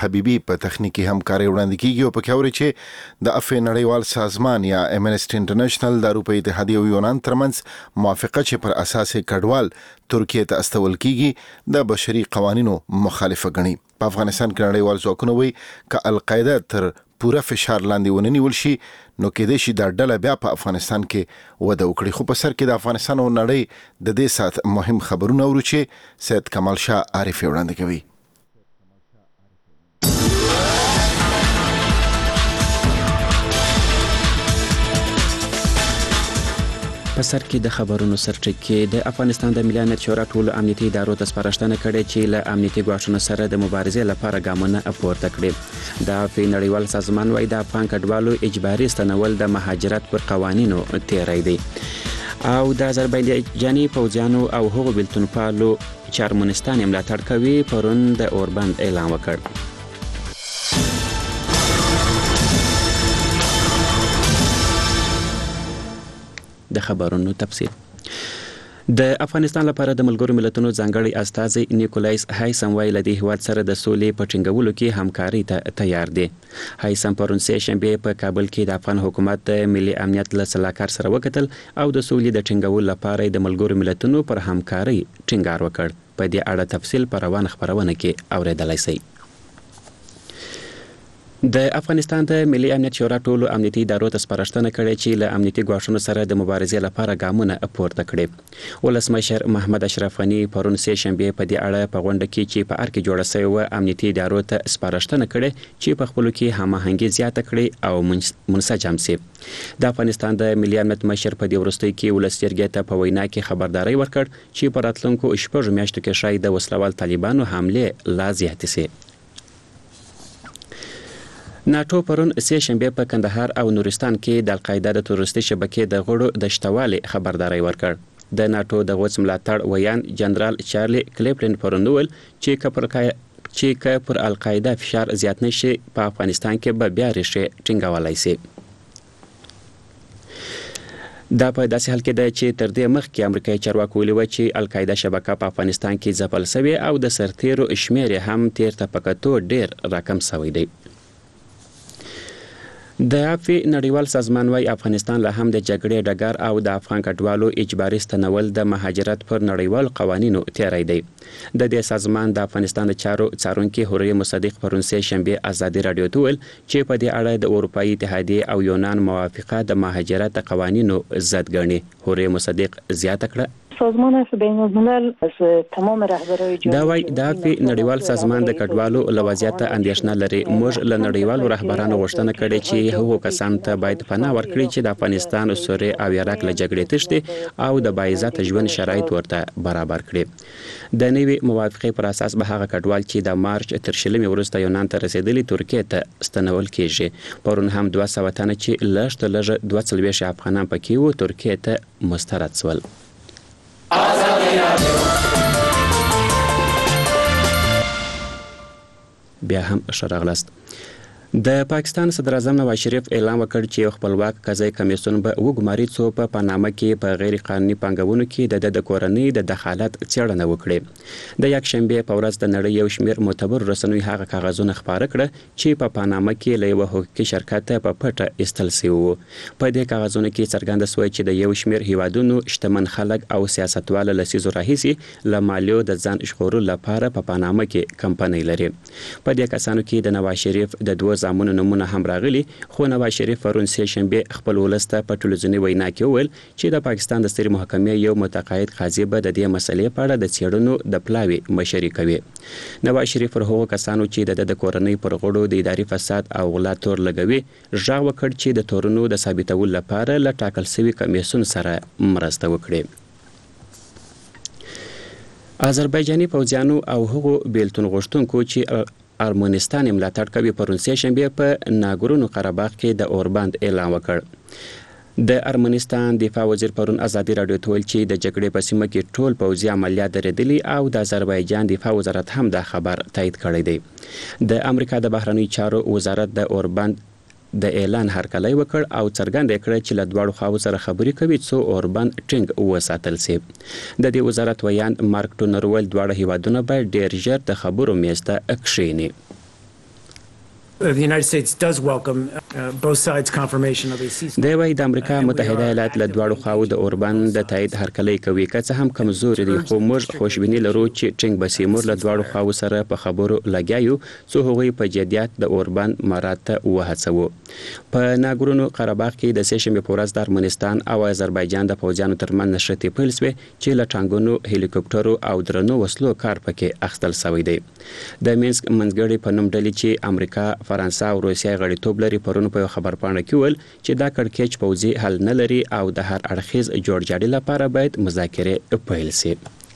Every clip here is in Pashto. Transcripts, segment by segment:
حبیبي په تخنیکی همکاري وړاندې کیږي او پکې اوري چې د افغان نړیوال سازمان یا امنسټي انټرنیشنل د اروپאי اتحادیه او یونان ترمنځ موافقه چې پر اساس کډوال ترکیه ته استول کیږي د بشري قوانینو مخالفه ګڼي. په افغانستان کې نړیوال ځواکونه وایي ک القاعده تر پوره فشار لاندې وننیول شي نو کېدای شي دا ډله بیا په افغانستان کې وده وکړي. خو په سر کې د افغانستان او نړۍ د دې سات مهم خبرونه اورو چې سید کمال شاه عارف وړاندې کوي. په سر کې د خبرونو سرټکی د افغانستان د ملي امنیت شورا ټولو امنیتي ادارو ته سپارښتنه کړې چې له امنیتي ګواښونو سره د مبارزې لپاره ګامونه پورته کړي. د افغان نړیوال سازمان وايي د افغان کډوالو اجباري ستنول د مهاجرت پر قوانینو تیری دی او د آذربایجاني پوځیانو او هغو بېلتونپالو چې ارمنستان یې ملاتړ کوي پرون د اوربند اعلان وکړ. د خبرونو تفصیل. د افغانستان لپاره د ملګرو ملتونو ځانګړي استازي نیکولایس هایسم ویل د هیواد سره د سولې په ټینګولو کې همکاري ته تیار دي. هایسم پرون سه شنبه په کابل کې د افغان حکومت د ملي امنیت له سلاکار سره وکتل او د سولې د ټینګولو لپاره د ملګرو ملتونو پر همکاري ټینګار وکړ. په دې اړه تفصیل په روان خبرونه کې اوریدلای شئ. د افغانستان د ملي امنیت شورا ټولو امنیتي ادارو ته سپارښتنه کړې چې له امنیتي ګواښونو سره د مبارزې لپاره ګامونه پورته کړي. ولسمشر محمد اشرف غني پرون سه شنبه په دې اړه په غونډه کې چې په ار کې جوړه شوې و امنیتي ادارو ته سپارښتنه کړې چې په خپلو کې هماهنګي زیاته کړي او منسجم شي. د افغانستان د ملي امنیت مشر په دې وروستۍ کې ولسمشر ته په وینا کې خبرداري ورکړ چې په راتلونکو شپږ میاشتو کې شاید د وسلوال طالبانو حمله لا زیاتې شي. ناتو پرون سه شنبه په کندهار او نورستان کې د القاعده د تروریستي شبکې د غړو د شتوالي خبرداري ورکړ. د ناتو د غوڅ ملاتړ ویان جنرال چارلی کلیپلن پرون ویل چې پر القاعده فشار زیات نشي په افغانستان کې به بیا ریښې ټینګولای شي. دا په داسې حال کې ده چې تر دې مخکې امریکایي چارواکو ویلي و چې القاعده شبکه په افغانستان کې ځپل شوې او د سرتیرو شمیر هم تیر ته په کتو ډیر راکم شوی دی. د افغان نړیوال سازمان وايي افغانستان له هم د جګړې ډګر او د افغان کډوالو اجباري ستنول د مهاجرت پر نړیوال قوانینو تیری دی. د دې سازمان د افغانستان د چارو څارونکي حوريه مصدق پرون سه شنبه ازادي رادیو ته ویل چې په دې اړه د اروپאי اتحادیه او یونان موافقه د مهاجرت قوانینو ضد ګڼي. حوريه مصدق زیاته کړه سازمان بین الملل از تمام رهبرای دا وايي د افغان نړیوال سازمان د کډوالو له وضعیت اندېښنه لري. موږ له نړیوالو رهبرانو غوښتنه کړې چې هغو کسان ته باید پناه ورکړي چې د افغانستان، سوریه او عراق له جګړې تښتي او د باعزته ژوند شرایط ورته برابر کړي. د نوې موافقې پر اساس به هغه کډوال چې د مارچ تر شلمې وروسته یونان ته رسیدلي ترکیه ته ستنول کیږي. پرون هم 200 تنه چې لږ تر لږه 42 افغانان پکې وو ترکیه ته مسترد شول. بیا هم شراغلست. د پاکستان صدر اعظم نواز شریف اعلان وکړ چې خپلواک قضایي کمیسیون به وګماري څو په پاناما کې په غیر قانوني پانګونو کې د کورنۍ د دخالت څېړنه وکړي. د یک شنبه په ورځ د نړۍ یو شمېر معتبر رسنیو هغه کاغذونه خپاره کړه چې په پاناما کې له یو حقوقي شرکت په پټه ایستل شوي وو. په دې کاغذونو کې څرګنده شوی چې د یو شمېر هیوادونو شتمن خلک او سیاستوال لسیزو راهیسې له مالیو د ځان ژغورلو لپاره په پاناما کې کمپنۍ لري. په دې کسانو کې د نواز شریف د دوه زامنو نمونه هم راغلي، خو نواز شریف پرون سه شنبه خپل ولس ته په ټلویزیوني وینا کې وویل چې د پاکستان د سترې محکمې یو متقاعد قاضي به د دې مسلې په اړه د څېړنو د پلاوي مشري کوي. نواز شریف پر هغو کسانو چې د کورنۍ پر غړو د اداري فساد او غلا تور لګوي غږ وکړ چې د تورونو د ثابتولو لپاره له ټاکل شوي کمیسیون سره مرسته وکړي. آذربایجاني پوځیانو او هغو بیلتون غوښتونکو چې ارمنستان ملاتړ کوي پرون سه شنبه په ناګورنو قرهباغ کې د اوربند اعلان وکړ. د ارمنستان دفاع وزیر پرون ازادي رادیو ته ویل چې د جګړې په سیمه کې ټول پوځي عملیات درېدلي او د آذربایجان دفاع وزارت هم دا خبر تایید کړی دی. د امریکا د بهرنیو چارو وزارت د اوربند د اعلان هرکلی وکړ او څرګنده کړه چې له دواړو خواو سره خبرې کوي څو اوربند ټینګ وساتل شي. د دې وزارت ویان مارک ټونر ویل دواړه هیوادونه باید ډیر ژر د خبرو میز ته کښیني. The United States does welcome both sides' confirmation of a ceasefire. د وای د امریکا متحده ایالات له دواړو خواو د اوربان د تایید هرکلی کوي که څه هم کمزوري دي خو موږ خوشبیني لرو چې ټینګ بسیمور له دواړو خواو سره په خبرو لګیایو څو هغوی په جدیات د اوربان مراد ته وهڅوو. په ناګورنو قرهباغ کې د سهشنبې په ورځ د ارمنستان او آذربایجان د پوځیانو ترمنځ نښتې پیل شوې چې له ټانګونو هلیکوپټرو او درنو وسلو کار پکې اخیستل شوی دی. د مینسک منځګړي په نوم ډلې چې امریکا، فرانسه او روسیه غړیتوب لري پرون په خبرپاڼه کې ویل چې دا کړکېچ پوځي حل نه لري او د هر اړخیز جوړجاړي لپاره باید مذاکرې پیل شي.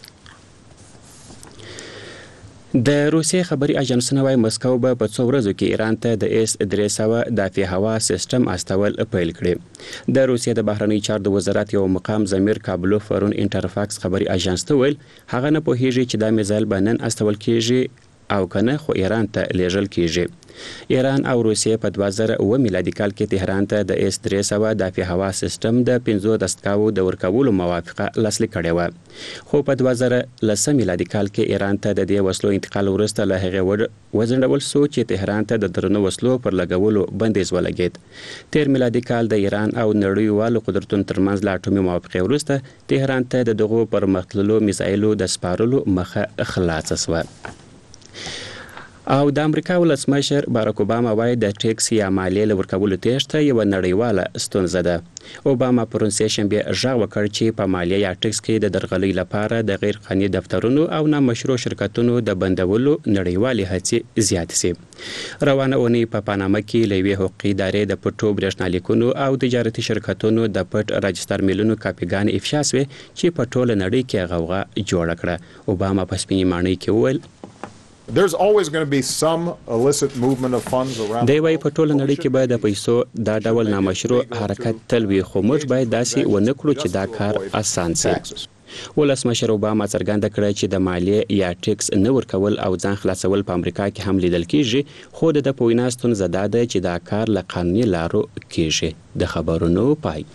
د روسیې خبري اژانسونه وايي مسکو به په څو ورځو کې ایران ته د S-300 دافع هوا سیستم استول پیل کړي. د روسیې د بهرنی چارو د وزارت یو مقام زمیر کابلوف پرون انټرفاکس خبري اژانس ته ویل هغه نه پوهیږي چې دا میزایل به نن استول کیږي او کنه خو ایران ته لیږل کیږي. ایران او روسیې په 2009 میلادي کال کې تهران ته د S-300 دافع هوا سیستم د 15 دستګاو د ورکولو موافقه لاسلیک کړې و خو په 2010 میلادي کال کې ایران ته د دې وسلو انتقال وروسته له هغه وځنډول شو چې تهران ته د درنو وسلو پر لګولو بندیز ولګید. تیر میلادي کال د ایران او نړیوالو قدرتونو ترمنځ لا اټومي موافقه وروسته تهران ته د دغو پرمختللو میزایلو د سپارلو مخه خلاصه شوه. او د امریکا ولسمشر باراک اوباما وايي د ټیکس یا مالیې له ورکولو تېښته یوه نړیواله ستونزه ده. اوباما پرون سهشنبې غږ وکړ چې په مالیه یا ټیکس کې د درغلۍ لپاره د غیر قانوني دفترونو او نامشروع شرکتونو د بندولو نړیوالې هڅې زیاتې شي. روانه اونۍ په پاناما کې له یوې حقوقي ادارې د پټو برېښنالیکونو او تجارتي شرکتونو د پټ راجستر میلونو کاپیګانې افشا شوې چې په ټوله نړۍ کې غوغا جوړه کړه. اوباما په سپینې ماڼۍ کې وویل There's always going to be some illicit movement of funds around. دی وايي په ټوله نړۍ کې باید د پیسو دا ډول نامشروع حرکت تل وي خو موږ باید داسې ونه کړو چې دا کار اسان شي. ولسمشر اوباما څرګنده کړه چې د مالیې یا ټیکس نه ورکول او ځان خلاصول په امریکا کې هم لیدل کیږي خو د په وینا ستونزه دا ده چې دا کار له قانوني لارو کیږي. د خبرونو پای.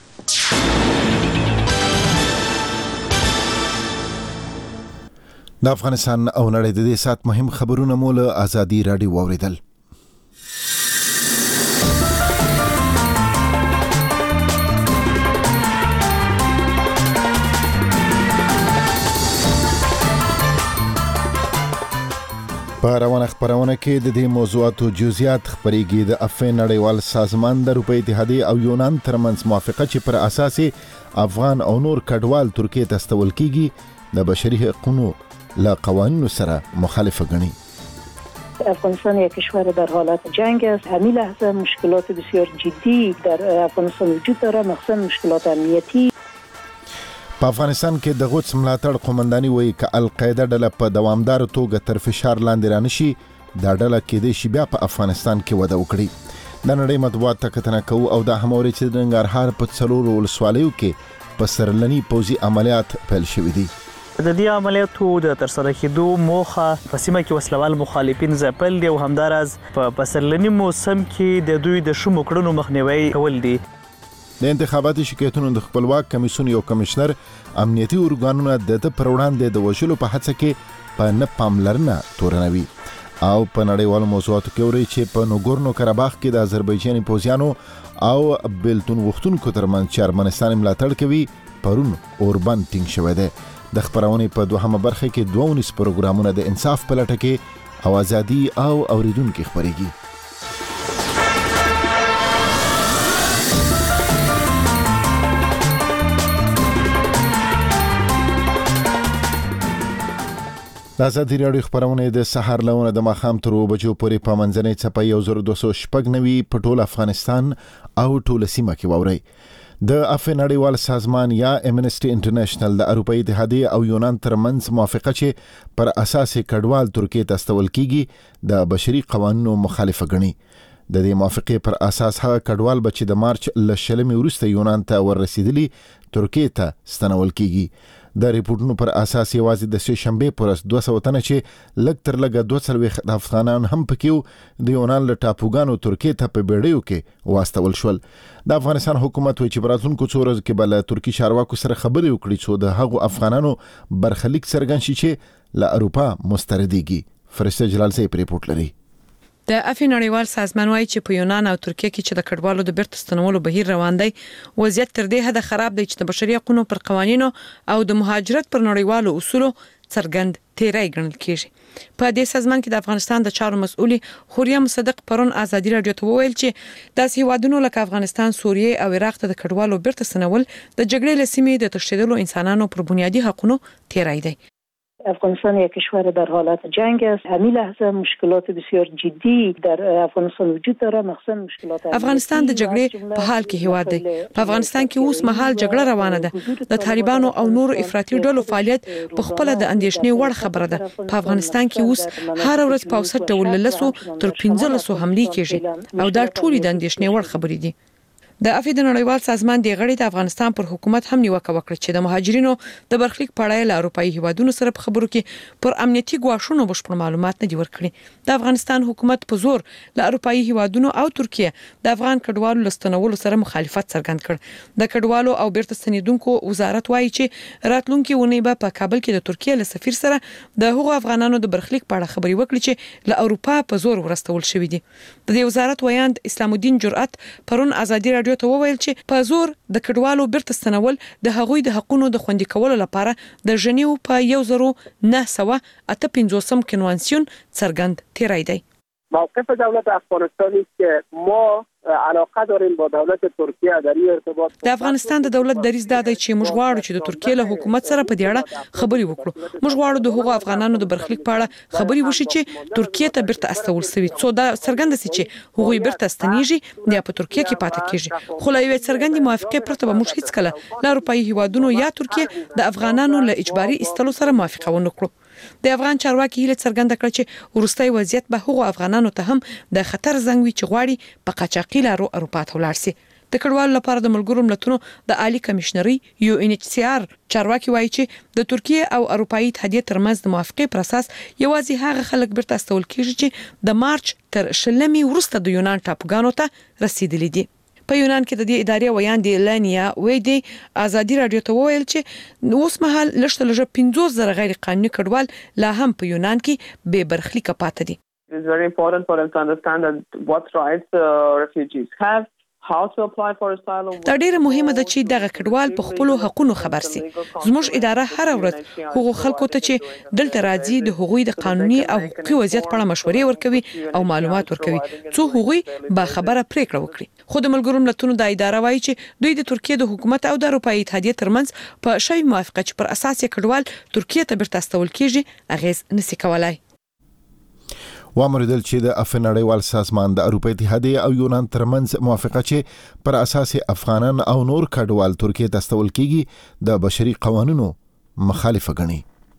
د افغانستان او نړۍ د دې سات مهم خبرونه مو له آزادي رادیو واوریدل. په روانه خبرونه کې د دې موضوعاتو جزئیات خبرېږي. د افغان نړیوال سازمان د اروپای اتحادیې او یونان ترمنځ موافقه چې پر اساس افغان او نور کډوال ترکیه ته استول کیږي د بشري حقوقو لا قوانین سره مخالفه گنی. افغانستان یک کشور در حالت جنگ است. همین لحظه مشکلات بسیار جدی در افغانستان وجود داره، مخصوصا مشکلات امنیتی. په افغانستان کې د قدس ملاتړ قومنداني وایي چې القاعده ډله په دوامدار توګه تر فشار لاندې رانشي دا ډله کېدای شي بیا په افغانستان کې وده وکړي. د نړۍ مطبوعات ته کتنه کوو او دا هم اوري چې د ننګرهار په څلورو ولسوالیو کې په سرلني پوځي عملیات پیل شوي دي. د دې عملیاتو د ترسره کېدو موخه په سیمه کې وسلوال مخالفین ځپل دي او همداراز په پسرلني موسم کې د دوی د شومو کړنو مخنیوي کول دي. د انتخاباتي شکایتونو د خپلواک کمیسیون یو کمشنر امنیتي ارګانونه د پر وړاندې د وژلو په هڅه کې په نه پاملرنه تورنوي. او په نړیوالو موضوعاتو کې وري چې په ناګورنو قرهباغ کې د آذربایجاني پوځیانو او بلتون غوښتونکو ترمنځ چې ارمنستان ملاتړ کوي پرون اوربان ټینګ شوی دی. د خبرونې په دوهمه برخه کې 12 پروګرامونه د انصاف په لټه کې او ازادي او اوریدونکو خبرېږي. د ازادي رادیو خبرونه د سحر لونه د ماخام تر بجو پورې په منځنۍ چپه 1290 په ټول افغانستان او ټول سیمه کې ووري. د افغان نړیوال سازمان یا امنسټي انټرنیشنل د اروپای اتحادیې او یونان ترمنځ موافقه چې پر اساس کډوال ترکیه ته استول کیږي د بشري قوانینو مخالفه ګڼي. د دې موافقې پر اساس هغه کډوال چې د مارچ ل شلمې وروسته یونان ته ورسېدلي ترکیه ته ستنول کیږي. د ریپورتونو پر اساس یوازې د سه شنبه پر 200 تنه چې لږ تر لږه 240 افغانان هم پکې د یونان له ټاپوګانو ترکیه ته په بیړیو کې واستول شول. د افغانستان حکومت وایي چې براتونکو څو ورځې کې بل ترکی چارواکو سره خبرې وکړي چې د هغو افغانانو برخلیک څرګند شي چې له اروپا مسترديږي. فرشته جلال زی ریپورت لري. د افی نړیوال سازمان وايي چې په یونان او ترکیه کې چې د کډوالو د بیرته ستنولو بهیر روان دی، وضعیت تر دې حد خراب دی چې د بشري حقوقو پر قوانینو او د مهاجرت پر نړیوالو اصولو څرګند تیری ګڼل کیږي. په دې سازمان کې د افغانستان د چارو مسؤل خوریا مصدق پرون ازادي رادیو ته وویل چې داسې هیوادونو لکه افغانستان، سوریه او عراق ته د کډوالو بیرته ستنول د جګړې له سیمې د تښتېدلو انسانانو پر بنیادی حقوقو تیری دی. افغانستان یک کشور در حالت جنگ است. همین لحظه مشکلات بسیار جدی در افغانستان وجود داره، مخصوصا مشکلات افغانستان د جګړې په حال کې هیواد دی. په افغانستان کې اوس مهال جګړه روانه ده. د طالبانو او نور افراطي ډلو فعالیت په خپل د اندیشنې وړ خبره ده. په افغانستان کې اوس هر ورځ په اوسط ډول لسو تر 1500 حملې کیږي او دا ټول د اندیشنې وړ خبرې دي. د افی د نړیوال سازمان د غړي د افغانستان پر حکومت هم نیوکه وکړه چې د مهاجرینو د برخلیک په اړه له اروپایي هیوادونو سره په خبرو کې پر امنیتي ګواښونو بشپړ معلومات نه دی ورکړي. د افغانستان حکومت په زور له اروپایي هیوادونو او ترکیه د افغان کډوالو لستنولو سره مخالفت څرګند کړ. د کډوالو او بیرته ستنیدونکو وزارت وايي چې راتلونکي ونې به په کابل کې د ترکیه له سفیر سره د هغو افغانانو د برخلیک په اړه خبري وکړي چې له اروپا په زور ورستول شوی دي. د دې وزارت ویاند اسلام الدین جرأت پرون ازادي رادیو ته وویل چې په زور د کډوالو بیرته ستنول د هغوی د حقوقو د خوندي کولو لپاره د ژنیو په 1958 کنوانسیون څرګند تیری دی. موقف دولت افغانستان است که ما علاقه داریم با دولت ترکیه در این ارتباط. د افغانستان د دولت دریځ دا دی چې موږ غواړو چې د ترکیه له حکومت سره په دې اړه خبري وکړو. موږ غواړو د هغو افغانانو د برخلیک په اړه خبري وشي چې ترکیه ته بیرته استول شوی. څو دا څرګند شي چې هغوی بیرته ستنیږي یا په ترکیه کې پاتې کیږي. خو لا یو څرګندې موافقه پرته به موږ هیڅ کله له اروپایي هیوادونو یا ترکیه د افغانانو له اجباري استلو سره موافقه ونه کړو. د افغان چارواکي هیله څرګنده کړه چې ورستۍ وضعیت به هغو افغانانو ته هم د خطر زنګ وي چې غواړي په قاچاقي لارو اروپا ته ولاړ شي. د کډوالو لپاره د ملګرو ملتونو د عالی کمشنري UNHCR چارواکي وایي چې د ترکیه او اروپایي اتحادیې ترمنځ د موافقې پر اساس یوازې هغه خلک بیرته استول کیږي چې د مارچ تر 20 وروسته د یونان ټاپوګانو ته رسیدلي دي. په یونان کې د دې ادارې ویاندې لانیا ویدي ازادي رادیو ته وویل چې اوس مهال لږ 15,000 غیر قانوني کډوال لا هم په یونان کې بې برخلیکه پاتې دي. It's very important for them to understand that what rights refugees have. دا ډیره مهمه ده چې دغه کډوال په خپل حقوقو خبر سي. زموږ اداره هر ورځ هغو خلکو ته چې دلته راځي د هغوی د قانوني او حقوقي وضعیت په اړه مشورې ورکوي او معلومات ورکوي څو هغوی با خبره پریکړه وکړي. خو د ملګرو ملتونو د اداره وايي چې دوی د ترکیه د حکومت او د اروپایي اتحادیې ترمنځ په شوی موافقه چې پر اساس یې کډوال ترکیه ته بیرته استول کیږي اغیز نسی کولای. وامردل چې د افن نړیوال سازمان د اروپا اتحادیې او یونان ترمنځ موافقه چې پر اساس افغانان او نور کډوال ترکیه ته استول کیږي د بشري قوانینو مخالفه ګڼي.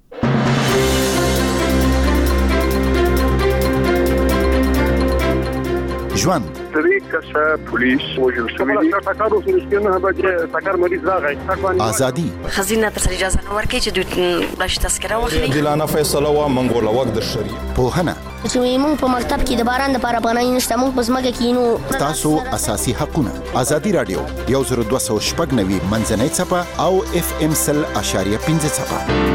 ژوند پولیس وجل شوی سکارو سنسکنه به سکار مریض راغی ازادي خزینه تر اجازه ورکړي چې دوی باش تذکره واخلي. دلانه فیصله و منګول وخت د شری پوهنه چې موږ په مکتب کې د باران لپاره افغانۍ نشته، موږ په ځمکه کې نو تاسو اساسي حقونه. ازادي رادیو 1290 منځنۍ صفه او FM 100.5 صفه.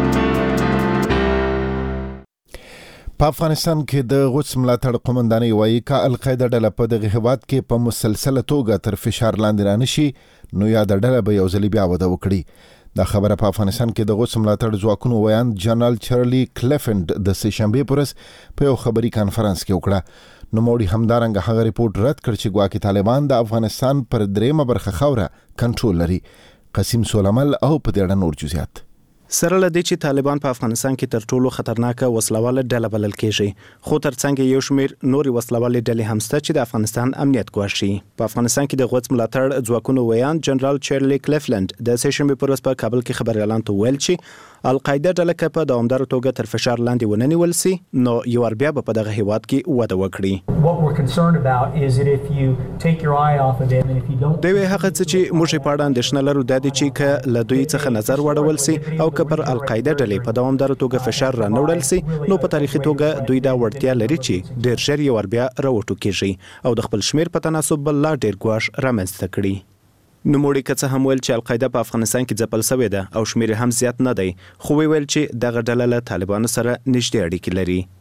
په افغانستان کې د غوث ملاتړ قومندانۍ وایي که القاعده ډله په دغه هیواد کې په مسلسله توګه تر فشار لاندې رانشي نو یا د ډله به یو ځل بیا وده وکړي. دا خبره په افغانستان کې د غوث ملاتړ ځواکونو ویاند جنرال چارلی کلیفلند د سهشنبې پر ورځ په یو خبري کانفرنس کې وکړه. نو موړي همدارنګه هغه ریپورت رد کړ چې ګواکې طالبان د افغانستان پر دریمه برخه خاوره کنټرول لري. قسیم سولمل او په دې اړه نور جزئیات. سره لدی چې طالبان په افغانستان کې تر ټولو خطرناکه وسلواله ډله بلل کېږي، خو ترڅنګ یو شمیر نوري وسلواله ډلې هم شته چې د افغانستان امنیت ګواښي. په افغانستان کې د غوث ملاتړ ځواکونو ویاند جنرال چارلی کلیفلند د سهشنبې پر ورځ په کابل کې خبري اعلان ته ویل چې القاعده ډله کې په دوامدار توګه تر فشار لاندې ونه نیول سي نو یو بیا په دغه هیواد کې وده وکړي. دوی هغه چې موږ په اړه اندېښنه لرو د دې چې ک له دوی څخه نظر وړول سي او ک پر القاعده ډلې په دوامدار توګه فشار را نوړل سي نو په تاریخي توګه دوی دا وړتیا لري چې ډېر ژر یو بیا راوټو کېږي او د خپل شمیر په تناسب بل لا ډېر ګواښ رامنځته کړي. نوموړي که څه هم ویل چې القاعده په افغانستان کې ځپل شوې ده او شمیر هم زیات نه دی، خو ویل چې دغه ډله له طالبانو سره نږدې اړیکې لري.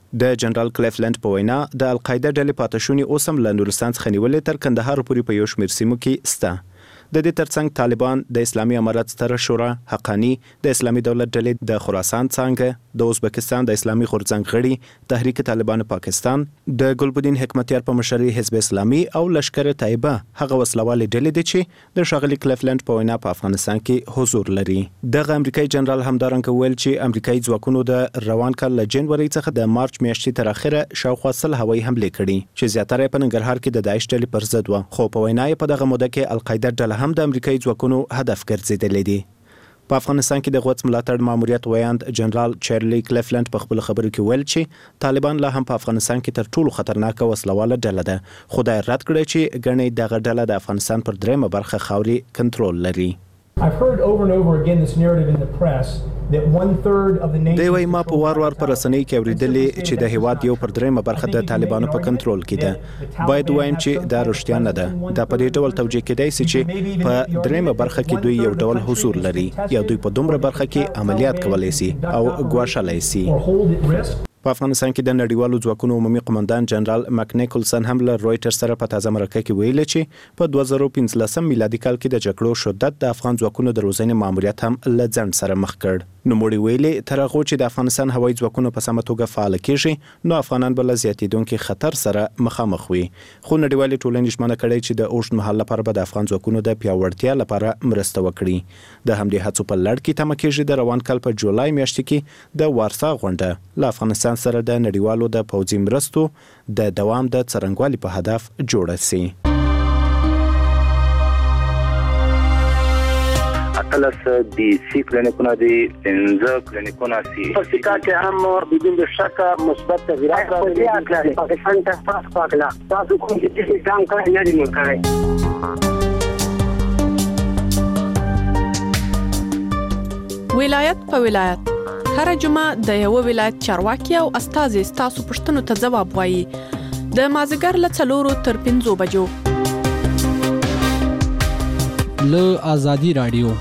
د جنرال کلیفلند په وینا د القاعده ډلې پاتشونی اوسم له نورستان څخه نیولې تر کندهار پورې په یو شمېر سیمو کې سته. د دې ترڅنګ طالبان د اسلامي امارت ستره شورا، حقانی، د اسلامي دولت ډلې د خراسان څانګه، د ازبکستان د اسلامي غورځنګ غړي، تحریک طالبان پاکستان، د ګلبدین حکمتیار په مشرۍ حزب اسلامي او لشکر طیبه هغه وسلوالې ډلې دي چې د ښاغلي کلیفلند په وینا په افغانستان کې حضور لري. دغه امریکایي جنرال همدارنګه ویل چې امریکایي ځواکونو د روان کال له جنوري څخه د مارچ میاشتې تر اخره شاوخوا 100 هوایي حملې کړي چې زیاتره په ننګرهار کې د داعش ډلې پر ضد و، خو په وینا یې په دغه موده کې القاعده ډله هم د امریکایي ځواکونو هدف ګرځېدلې دي. په افغانستان کې د غوڅ ملاتړ ماموریت ویاند جنرال چارلی کلیفلند په خپل خبرو کې ویل چې طالبان لا هم په افغانستان کې تر ټولو خطرناکه وسلواله ډله ده، خو دا رد کړی چې ګڼې دغه ډله د افغانستان پر دریمه برخه خاوري کنټرول لري. I've heard over and over again this narrative in the press that 1/3 of the nation. دوی ما په وار پر رسنۍ کې اوریدلې چې د هیواد یو پر دریمه برخه د طالبانو په کنټرول کې ده. باید وایم چې دا رښتیا نه ده. دا په دې ډول توجیه کېدای شي چې په دریمه برخه کې دوی یو ډول حضور لري یا دوی په دومره برخه کې عملیات کولای شي او ګواښلای شي. په افغانستان کې د نړیوالو ځواکونو عمومي قومندان جنرال مک نیکلسن هم له رويټر سره په تازه مرکه کې ویلي چې په 2015 میلادي کال کې د جګړو شدت د افغان ځواکونو د روزنې ماموریت هم له ځنډ سره مخ کړ. نو موږ ویلي تر هغه چې د افغانستان هوایي ځواکونو په سمه توګه فعال کېږي نو افغانان به له زیاتېدونکو خطر سره مخامخ وي. خو نړیوالې ټولنې ژمنه کړې چې د اوږد مهال لپاره به د افغان ځواکونو د پیاوړتیا لپاره مرسته وکړي. د همدې هڅو په لړ کې تمه کېږي د روان کال په جولای میاشت کې د وارسا غونډه له افغانستان سره د نړیوالو د پوځي مرستو د دوام د څرنګوالي په هدف جوړه شي. اتلس دی سی کلینیکونه دی، 15 کلینیکونه سی. په سیکا کې هم بدون شک مثبت تغیرات راغلي. پاکستان ته پاس پاکلا تاسو کوم چې ځان کړی نه دی مکړی. ولایت په ولایت هر جمعه د یو ولایت چارواکي او استازي تاسو پښتنو ته ځواب وایي. د مازیګر له 4 تر 5 بجو له آزادي رادیو.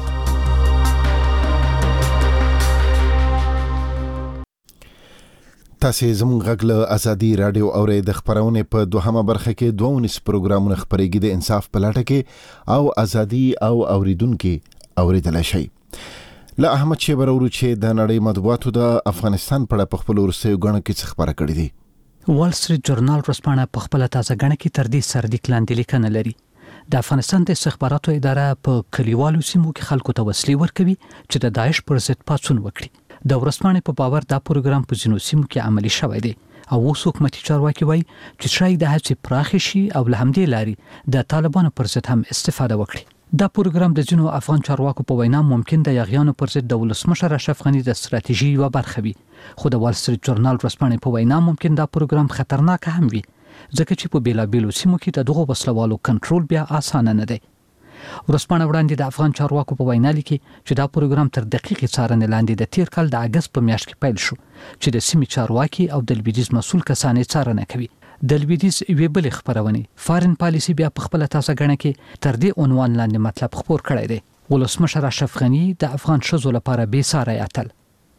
تاسو زموږ غږ له آزادي رادیو اورئ. د خبرونه په دوهمه برخه کې 22 پروګرامونه خبرېږي د انصاف په لټه کې او آزادي او اوریدونکو اوریدل شي. له احمد شیبر ورو چې د نړۍ مطبوعاتو د افغانستان په اړه په خپل ورسېو غڼه کې خبره کړې دي. وال سټریټ جورنال ورسپانه په خپل تازه غڼه کې تر دې سر د کلاندې لیکنه لري. د افغانستان د استخباراتو اداره په کلیوالو سیمو کې خلکو ته وسلې ورکوي چې د داعش پر ضد پاڅون وکړي. د ورسپانه په باور دا پروګرام په ځینو سیمو کې عملی شوی دی او اوس حکومتي چارواکي وایي چې شاید د هڅې پراخ شي او له همدې لارې د طالبانو پر ضد هم استفاده وکړي. دا پروګرام د ځینو افغان چارواکو په وینا ممکن د یاغیانو پر ضد د ولسمشر اشرف غنی د ستراتیژي یوه برخه وي. خو د وال سټریټ جورنال ورسپانه په وینا ممکن دا پروګرام خطرناک هم وي ځکه چې په بیلابیلو سیمو کې د دغو وسلوالو کنټرول بیا اسانه نه دی. ورسپانه وړاندې د افغان چارواکو په وینا لیکي چې دا پروګرام تر دقیقې څارنې لاندې د تیر کال د اگست په میاشت کې پیل شو چې د سیمې چارواکي او د لویدیځ مسؤل کسان یې څارنه کوي. د لویدیځ یوې بلې خبرونه فارن پالیسي بیا په خپل تاسو غنه کې تر دې عنوان لاندې مطلب خبر کړی دی: ولسمشر اشرف غنی د افغان شذو لپاره بې ساری اتل.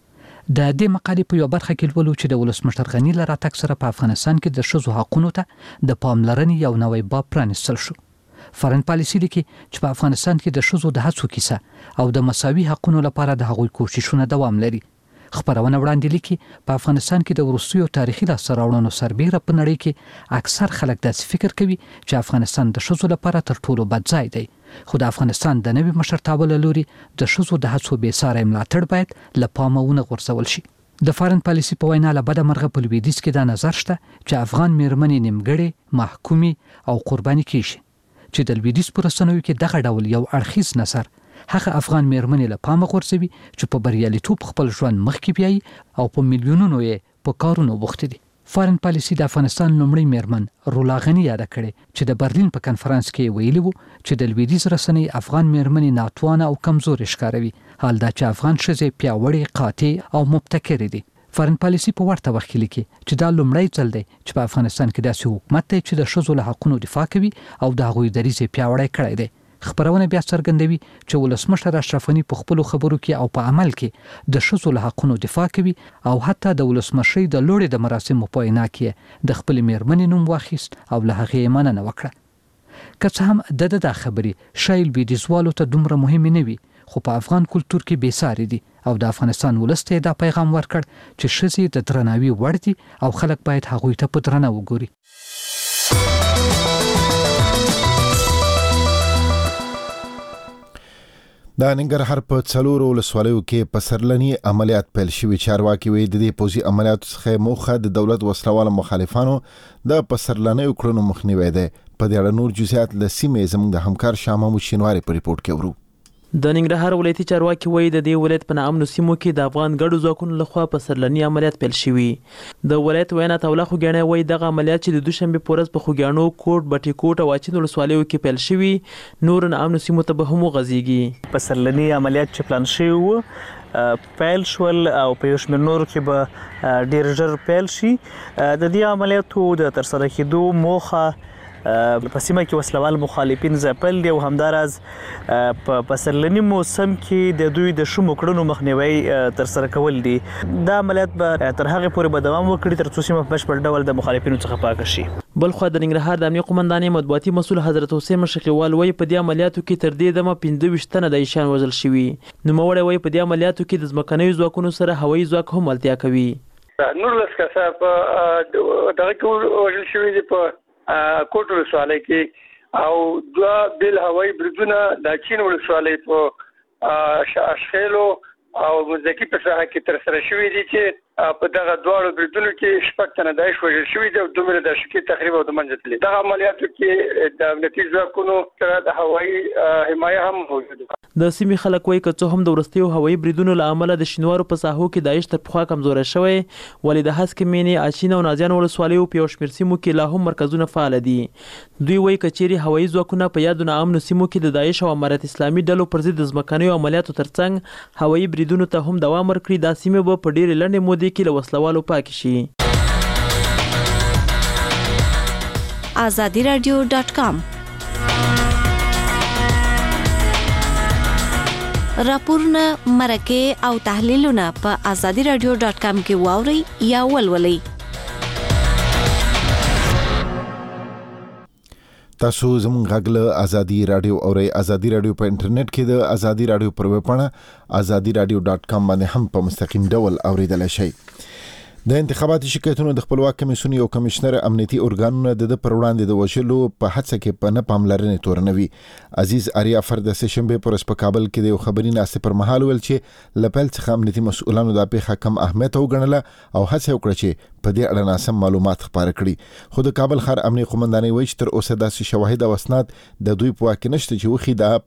د دې مقالې په یو برخه کې ولولو چې د ولسمشر غنی له راتګ سره په افغانستان کې د شذو حقوقو ته د پاملرنې یو نوې باب پرانیستل شو. فارن پالیسي لیکي چې په افغانستان کې د شذو د هڅو کیسه او د مساوي حقوقو لپاره د هغوی کوششونه دوام لري. خبرونه وړاندې لیکي په افغانستان کې د وروستیو تاریخي لاسته راوړنو سربېره په نړۍ کې اکثر خلک داسې فکر کوي چې افغانستان د شذو لپاره تر ټولو بد ځای دی. خو د افغانستان د نوي مشرتابه له لوري د شذو د هڅو بې ساری ملاتړ باید له پامه ونه غورځول شي. د فارن پالیسي په وینا له بده مرغه په لویدیځ کې دا نظر شته چې افغان میرمنې نیمګړې محکومي او قرباني کیږي چې د لویدیځ په رسنیو کې دغه ډول یو اړخیز نظر هغه افغان میرمنې له پامه غورځوي چې په بریالیتوب خپل ژوند مخکې بیایي او په میلیونونو یې په کارونو بوخت دي. فارن پالیسي د افغانستان لومړی میرمن رولا غنی یاد کړي چې د برلین په کنفرانس کې ویلي وو چې د لویدیځ رسنۍ افغان میرمنې ناتوانه او کمزورې ښکاروي، حال دا چې افغان ښځې پیاوړې، قاطع او مبتکرې دي. فارن پالیسي په ورته وخت کې لیکي چې دا لومړی ځل دی چې په افغانستان کې داسې حکومت دی چې د ښځو له حقوقو دفاع کوي او د هغوی دریځ پیاوړی کړی دی. خبرونه بیا څرګندوي چې ولسمشر اشرف غنی په خپل خبرو کې او په عمل کې د ښځو له حقوقو دفاع کوي او حتی د ولسمشي د لوړې د مراسمو په وینا کې د خپل میرمنې نوم واخیست او له هغې مننه وکړه. که څه هم د خبرې شایل بيدیزوالو ته دومره مهمه نه وي، خو په افغان کلتور کې بېساري دي او د افغانستان ولس ته دا پیغام ورکړ چې ښځې د درناوي وړ دي او خلک باید هغوی ته په درنه وګوري. د ننګرهار په څلورو ولسوالیو کې په سرلني عملیات پیل شوي. چارواکي وایي د دې پوځي عملیاتو څخه موخه د دولت وسلوال مخالفانو د په سرلنیو کړنو مخنیوی دی. په دې اړه نور جزئیات له سیمې زموږ د همکار شاه محمود شینواري په ریپورت کې ورو. د ننګرهار ولایتي چارواکي وایي د دې ولایت په ناامنو سیمو کې د افغان ګډو ځواکونو لخوا په سرلني عملیات پیل شوي. د ولایت وینا توله خوږیاڼي وایي دغه عملیات چې د دوشنبې په ورځ په خوږیاڼو، کوټ، بټي کوټ او اچین ولسوالیو کې پیل شوي، نور ناامنو سیمو ته به هم وغځېږي. په سرلني عملیات چې پلان شوي وو پیل شول او په یو شمېر نورو کې به ډېر ژر پیل شي. د دې عملیاتو د ترسره کېدو موخه په سیمه کې وسلوال مخالفین ځپل دي او همداراز په سرلني موسم کې د دوی د شومو کړنو مخنیوي ترسره کول دي. دا عملیات به تر هغې پورې به دوام وکړي تر څو سیمه په بشپړ ډول د مخالفینو څخه پاکه شي. بلخوا د ننګرهار د امنیه قومندانۍ مطبوعاتي مسؤل حضرت حسین مشرقیوال وایي په دې عملیاتو کې تر دې دمه 25 تنه داعشیان وژل شوي. نوموړی وایي په دې عملیاتو کې د ځمکنیو ځواکونو سره هوایي ځواک هم ملتیا کوي. 19 کسه په دغه کې وژل شوي دي په کوټ ولسوالۍ کې او دوه بل هوایي بریدونه د چین ولسوالۍ په اشخیلو او مزدکی په ساحه کې ترسره شوي دي چې په دغه دواړو بریدونو کې 6 تنه داعش وژل شوي دي او دومره د شکی تقریبا د منځ تللي. دغه عملیاتو کې د امنیتي ځواکونو سره د هوایي حمایه هم موجود ده. د سیمې خلک وایي که څه هم د وروستیو هوایي بریدونو له امله د شینوارو په ساحو کې داعش تر پخوا کمزوری شوی، ولې د هسکې مینې، اچین او نازیان ولسوالیو په یو شمېر سیمو کې لا هم مرکزونه فعال دي. دوی وایي که چیرې هوایي ځواکونه په یادو ناامنو سیمو کې د داعش او امارت اسلامي ډلو پر ضد د ځمکنیو عملیاتو ترڅنګ هوایي بریدونو ته هم دوام ورکړي، دا سیمې به په ډېرې لنډې مودې کې له وسلوالو پاکې شي. azadiradio.com راپورونه، مرکې او تحلیلونه په azadiradio.com کې واورئ یا ولولئ. تاسو زموږ غږ له ازادي رادیو اورئ. ازادي رادیو په انټرنیټ کې د ازادي رادیو پر ویب پاڼه azadiradio.com باندې هم په مستقیم ډول اوریدلای شئ. د انتخاباتي شکایتونو د خپلواک کمیسیون یو کمشنر امنیتي ارګانونه د پر وړاندې د وژلو په هڅه کې په نه پاملرنې تورنوي. عزیز آریا فرد د شنبه پر په کابل کې د خبري ناسې پر مهال ویل چې لپل څخه امنیتي مسؤلانو د پیښه کم اهمیت وګڼله او هڅه وکړه چې په دې اړه ناسم معلومات خپاره کړي. خو د کابل ښار امنیه قومندانۍ وایي چې تر اوسه داسې شواهد او اسناد د دوی په واک کې نشته چې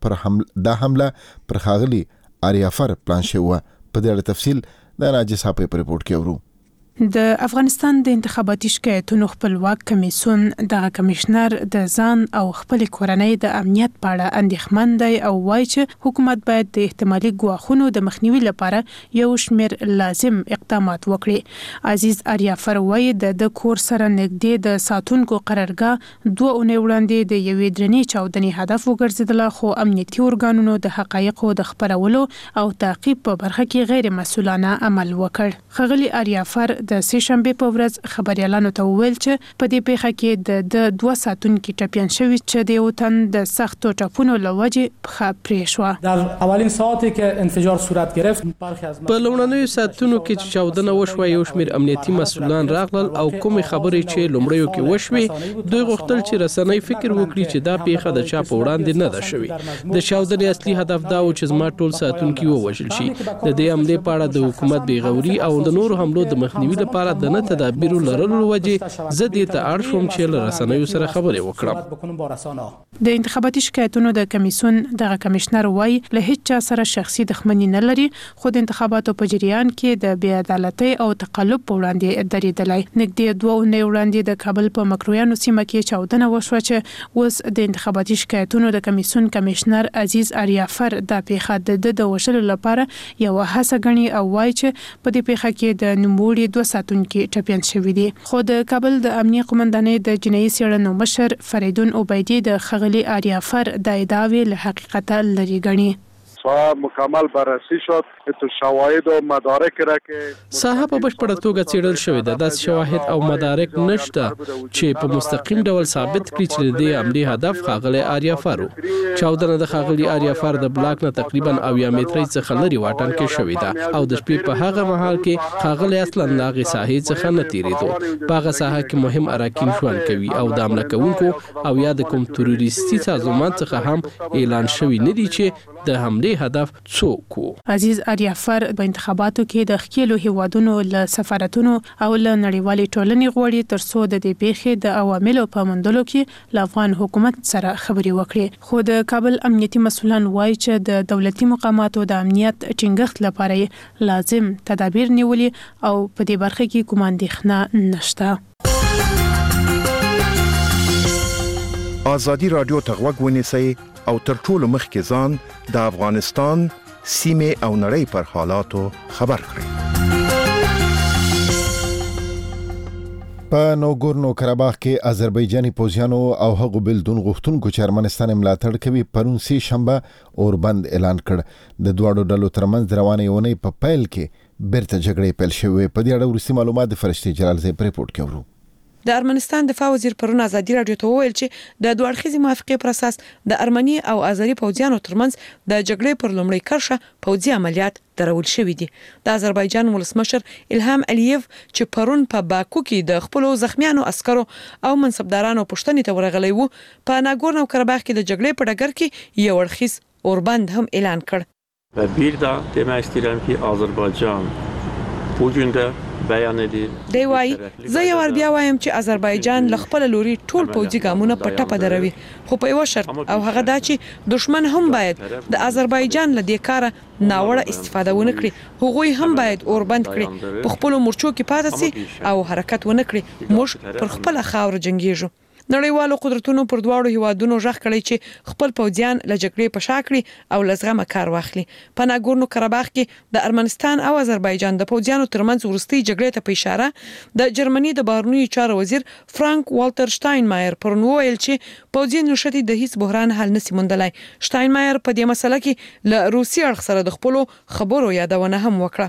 وخی دا حمله پر ښاغلي آریا فر پلان شوی و. په دې اړه تفصیل د ناجس په ریپورت کې ورو. د افغانستان د انتخاباتي شکایتونو خپلواک کمیسیون د کمشنر د ځان او خپل کورنۍ د امنیت په اړه اندېښمن دی او وایي چې حکومت باید د احتمالي ګواښونو د مخنیوي لپاره یو شمېر لازم اقدامات وکړي. عزیز آریافر وایي د کور سره نږدې د ساتونکو قرارګاه 2 اونۍ وړاندې د یوې درنې چاودنې هدف وګرځیدله، خو امنیتي ارګانونو د حقایقو د خپرولو او تعقیب په برخه کې غیر مسؤلانه عمل وکړ. خغلی آریافر د سه شنبه په ورځ خبريالانو ته وویل چې په دې پیښه کې د 2 ساتونکو ټپيان شوی چې د یو تن د سختو ټپونو لوجه په پریښوا. در اولین ساعتی که انفجار صورت گرفت په لومړنیو ساعتونو کې چې چاودنه وشوه یو شمېر امنیتي مسؤلان راغلل او کومې خبرې چې لومړیو کې وشوي دوی غوښتل چې رسنۍ فکر وکړي چې دا پیښه د چا په وړاندې نه ده شوې. د چاودنې اصلي هدف دا و چې زما ټول ساتونکي ووژل شي. د دې عملې په اړه د حکومت بېغوري او د نورو حملو د مخنیوي لپاره د نه تدابیرو لرلو وجې زه دې ته اړ شوم چې له رسنیو سره خبرې وکړم. د انتخاباتي شکایتونو د کمیسیون د کمشنر وایي له هیڅ چا سره شخصي دښمني نه لري، خو د انتخاباتو په جریان کې د بې عدالتۍ او تقلب په وړاندې درېدلی. نږدې 2 اونۍ وړاندې د کابل په مکرویانو سیمه کې چاودنه وشوه چې اوس د انتخاباتي شکایتونو د کمیسیون کمشنر عزیز آریافر د پیښه د وژلو لپاره یو هڅه غني او وایي چې په دې پیښه کې د نوموړي 2 دوه ساتونکي ټپيان شوي دي. خو د کابل د امنیه قومندانۍ د جنایي څېړنو مشر فریدون عبیدی د ښاغلي آریافر د ادعاوې له حقیقت لرې ګڼي. مکمل بررسی شد تو شواهد و مدارک را که ساحه په بشپړه توګه څېړل شوې ده. داسې شواهد او مدارک نشته چې په مستقیم ډول ثابت کړي چې د عملي هدف ښاغلی آریافر و. چاودنه د ښاغلي آریافر د بلاک نه تقریبا 80 مترۍ څخه لرې واټن کې شوې ده او د شپې په هغه مهال کې ښاغلی اصلا د هغې ساحې څخه نه تېرېدو. په هغه ساحه کې مهم اراکین ژوند کوي او د حمله کوونکو او یا د کوم تروریستي سازمان څخه هم اعلان شوی نه دی چې د حملې هدف څوک و. عزیز آریافر په انتخاباتو کې د ښکېلو هیوادونو له سفارتونو او له نړیوالې ټولنې غواړي ترڅو د دې پیښې د عواملو په موندلو کې له افغان حکومت سره خبرې وکړي. خو د کابل امنیتي مسؤلان وایي چې د دولتي مقاماتو د امنیت ټینګښت لپاره لازم تدابیر نیولي او په دې برخه کې کوم اندېښنه نشته. آزادی رادیو ته غوږ ونیسئ او تر ټولو مخکې ځان د افغانستان سیمې او نړۍ پر حالاتو خبر کړئ. په نوګورنو کراباخ کې آذربایجاني پوځیانو او هغو بلدون غوښتونکو چې ارمنستان ملاتړ کوي پرون سه شنبه اوربند اعلان کړ. د دواړو ډلو ترمنځ روانې اونۍ په پیل کې بیرته جګړې پیل شوې. په دې اړه وروستي معلومات د فرشتي جلال زی په ریپورت کې ورو. د ارمنستان دفاع وزیر پرون ازادي رادیو ته وویل چې د دوه اړخیزې موافقې پر اساس د ارمني او آذري پوځیانو ترمنځ د جګړې پر لومړۍ کرښه پوځي عملیات درول شوې دي. د آذربایجان ولسمشر الهام الیف چې پرون په باکو کې د خپل زخمیانو عسکرو او منصبدارانو پښتنې ته ورغلی وو په ناګورنو کراباخ کې د جګړې په ډګر کې یو اړخیز اوربند هم اعلان کړ. و bir daha demek istedim ki Azerbaycan bugün de دی وایي زه یو ور بیا وایم چې آذربایجان ل خپل لوري ټول پوځي ګامونه په ټپه دروي خو په یو شرط او هغه دا چې دشمن هم باید د آذربایجان له دې کاره ناوړه استفاده ونه کړي. هغوی هم باید اوربند کړي په خپل مورچو کې پاتې سي او حرکت ونه کړي. موږ پر خپل خاور جنگیږو. نړیوالو قدرتونو پر دواړو هیوادونو ژغ کړی چې خپل پوځیان له جګړې په شا کړي او لزغمه کار واخلي. په ناګورنو کراباخ کې د ارمنستان او آذربایجان د پوځیانو ترمنځ وروستي جګړې ته په اشاره د جرمني د بهرنیو چارو وزیر فرانک والټر شټاینمایر پرون وویل چې پوځي نشټي د هیڅ بحران حل نسی موندلای. شټاینمایر په دې مسله کې له روسي اړخ سره د خپل خبرو یادونه هم وکړه.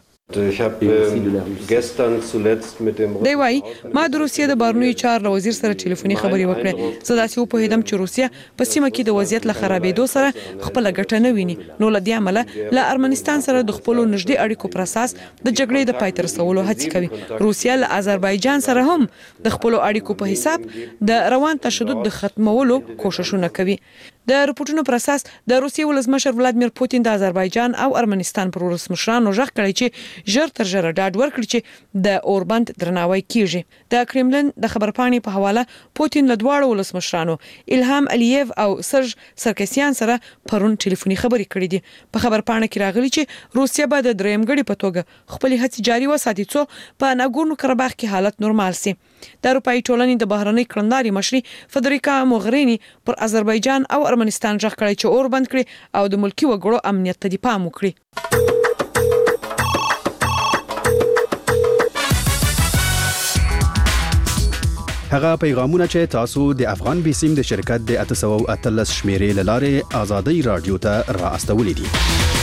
دی وایي ما د روسیې د بهرنیو چارو وزیر سره ټلیفوني خبرې وکړې. زه داسې وپوهېدم چې روسیه په سیمه کې د وضعیت له خرابېدو سره خپل ګټه نه ویني نو له دې امله له ارمنستان سره د خپل نږدې اړیکو پر اساس د جګړې د پای ته رسولو هڅې کوي. روسیه له آذربایجان سره هم د خپل اړیکو په حساب د روان تشدد د ختمولو کوششونه کوي. د رپورټونو پر اساس د روسیې ولسمشر ولادمیر پوتین د آذربایجان او ارمنستان پر ولسمشرانو ژغ کړی چې ژر تر ژره ډاډ ورکړي چې د اوربند درناوی کیږي. د کرملن د خبرپاڼې په حواله پوتین له دواړو ولسمشرانو الهام الیف او سرج سرکسیان سره پرون ټلیفوني خبرې کړې دي. په خبرپاڼه کې راغلي چې روسیه به د دریم غړي په توګه خپل هڅې جاري وساتي څو په ناګورنو کراباخ کې حالت نورمال سي. د اروپאי ټولنې د بهرنۍ کړنداري مشري فدریکا موغرینی پر آذربایجان او ارمنستان ژغ کړی چې اور بند کړي او د ملکی وګړو امنیت ته پام وکړي. هغه پیغامونه چې تاسو د افغان بیسیم د شرکت د 813 شمیرې لاره آزادۍ رادیو ته را استولې دي.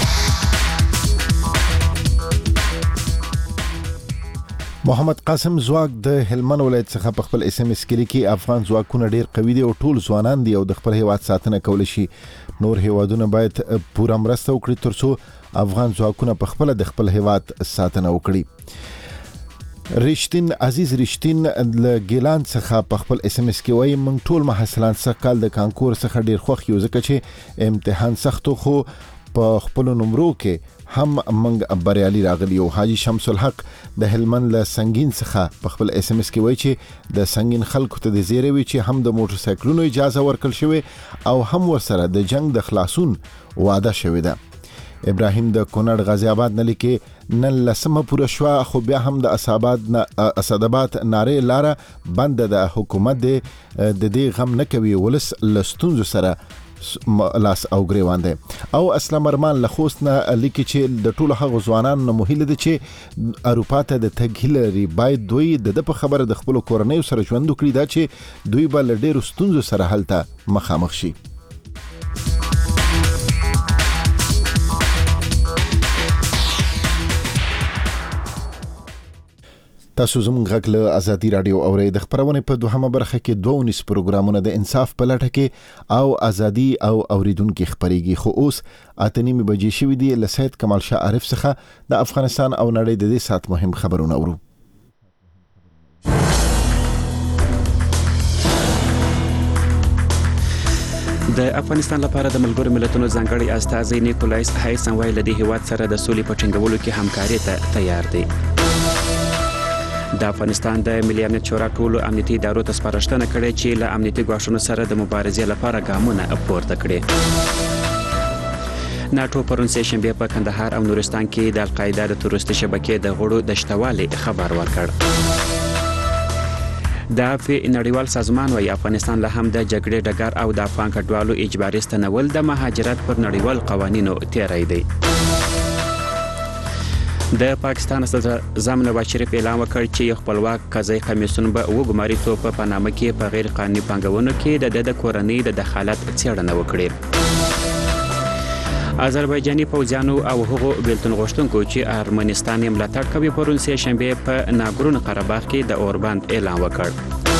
محمد قاسم زواک د هلمند ولایت څخه په خپل اس ام اس کې لیکي افغان ځواکونه ډیر قوي دي او ټول ځوانان دي او د خپل هیواد ساتنه کول شي. نور هیوادونه باید پوره مرسته وکړي ترڅو افغان ځواکونه په خپل د خپل هیواد ساتنه وکړي. رښتین عزیز رښتین له ګیلان څخه په خپل اس ام اس کې وایي موږ ټول محصلان څخه کال د کانکور څخه ډیر خوښ یو ځکه چې امتحان سختو خو په خپل نمرو کې هم موږ بریالي راغلی یو. حاجی شمس الحق د هلمند له سنگین څخه په خپل اس ام اس کې وایي چې د سنگین خلکو ته د زیری وی چې هم د موټر سایکلونو اجازه ورکړل شوی او هم ورسره د جنگ د خلاصون وعده شوی ده. ابراهیم د کونړ غازی آباد نه لیکي نن لسمه پوره شو خو بیا هم د اسداباد ناره لاره بند د حکومت د دې غم نه کوي ولس لستونزو سره لاس او ګریوان دی. او اسلام ارمان لخوست نه لیکي چې د ټولو هغو ځوانانو مهیله ده چې اروپا ته د تګ هیله لري. باید دوی د په خبره د خپل کورنۍ سره ژوند وکړي دا چې دوی به له ډېرو ستونزو سره هلته مخامخ شي. تاسو زموږ غږ له ازادي رادیو اورئ. د خبرونې په دوهمه برخه کې 22 پروګرامونه د انصاف په لټه کې او ازادي او اوریدونکو خبريږي. خو اوس 8:30 بجې شوې دي. له سید کمال شاه عارف څخه د افغانستان او نړۍ د دې سات مهم خبرونه اورو. د افغانستان لپاره د ملګرو ملتونو ځانګړي استازي نیکولایس هایسن ویل د هیواد سره د سولې په ټینګولو کې همکاري ته تیار دی. د افغانستان د ملي امنیت شورا ټولو امنیتي ادارو ته سپارښتنه کړې چې له امنیتي ګواښونو سره د مبارزې لپاره ګامونه پورته کړي. ناتو پرون سه شنبه په کندهار او نورستان کې د القاعده د تروریستي شبکې د غړو د شتوالي خبر ورکړ. د نړیوال سازمان وايي افغانستان له هم د جګړې ډګر او د افغان کډوالو اجباري ستنول د مهاجرت پر نړیوال قوانینو تیری دی. د پاکستان صدراعظم نواز شریف اعلان وکړ چې خپلواک قضایي کمیسیون به وګماري توپ په نامه کې په غیر قانوني پانګونو کې د کورنۍ د دخالت څېړنه وکړي. آذربایجاني پوځیانو او هغو بیلتون غوښتونکو چې ارمنستان یې ملاتړ کوي پرون سه شنبه په ناګورنو قرهباغ کې د اوربند اعلان وکړ.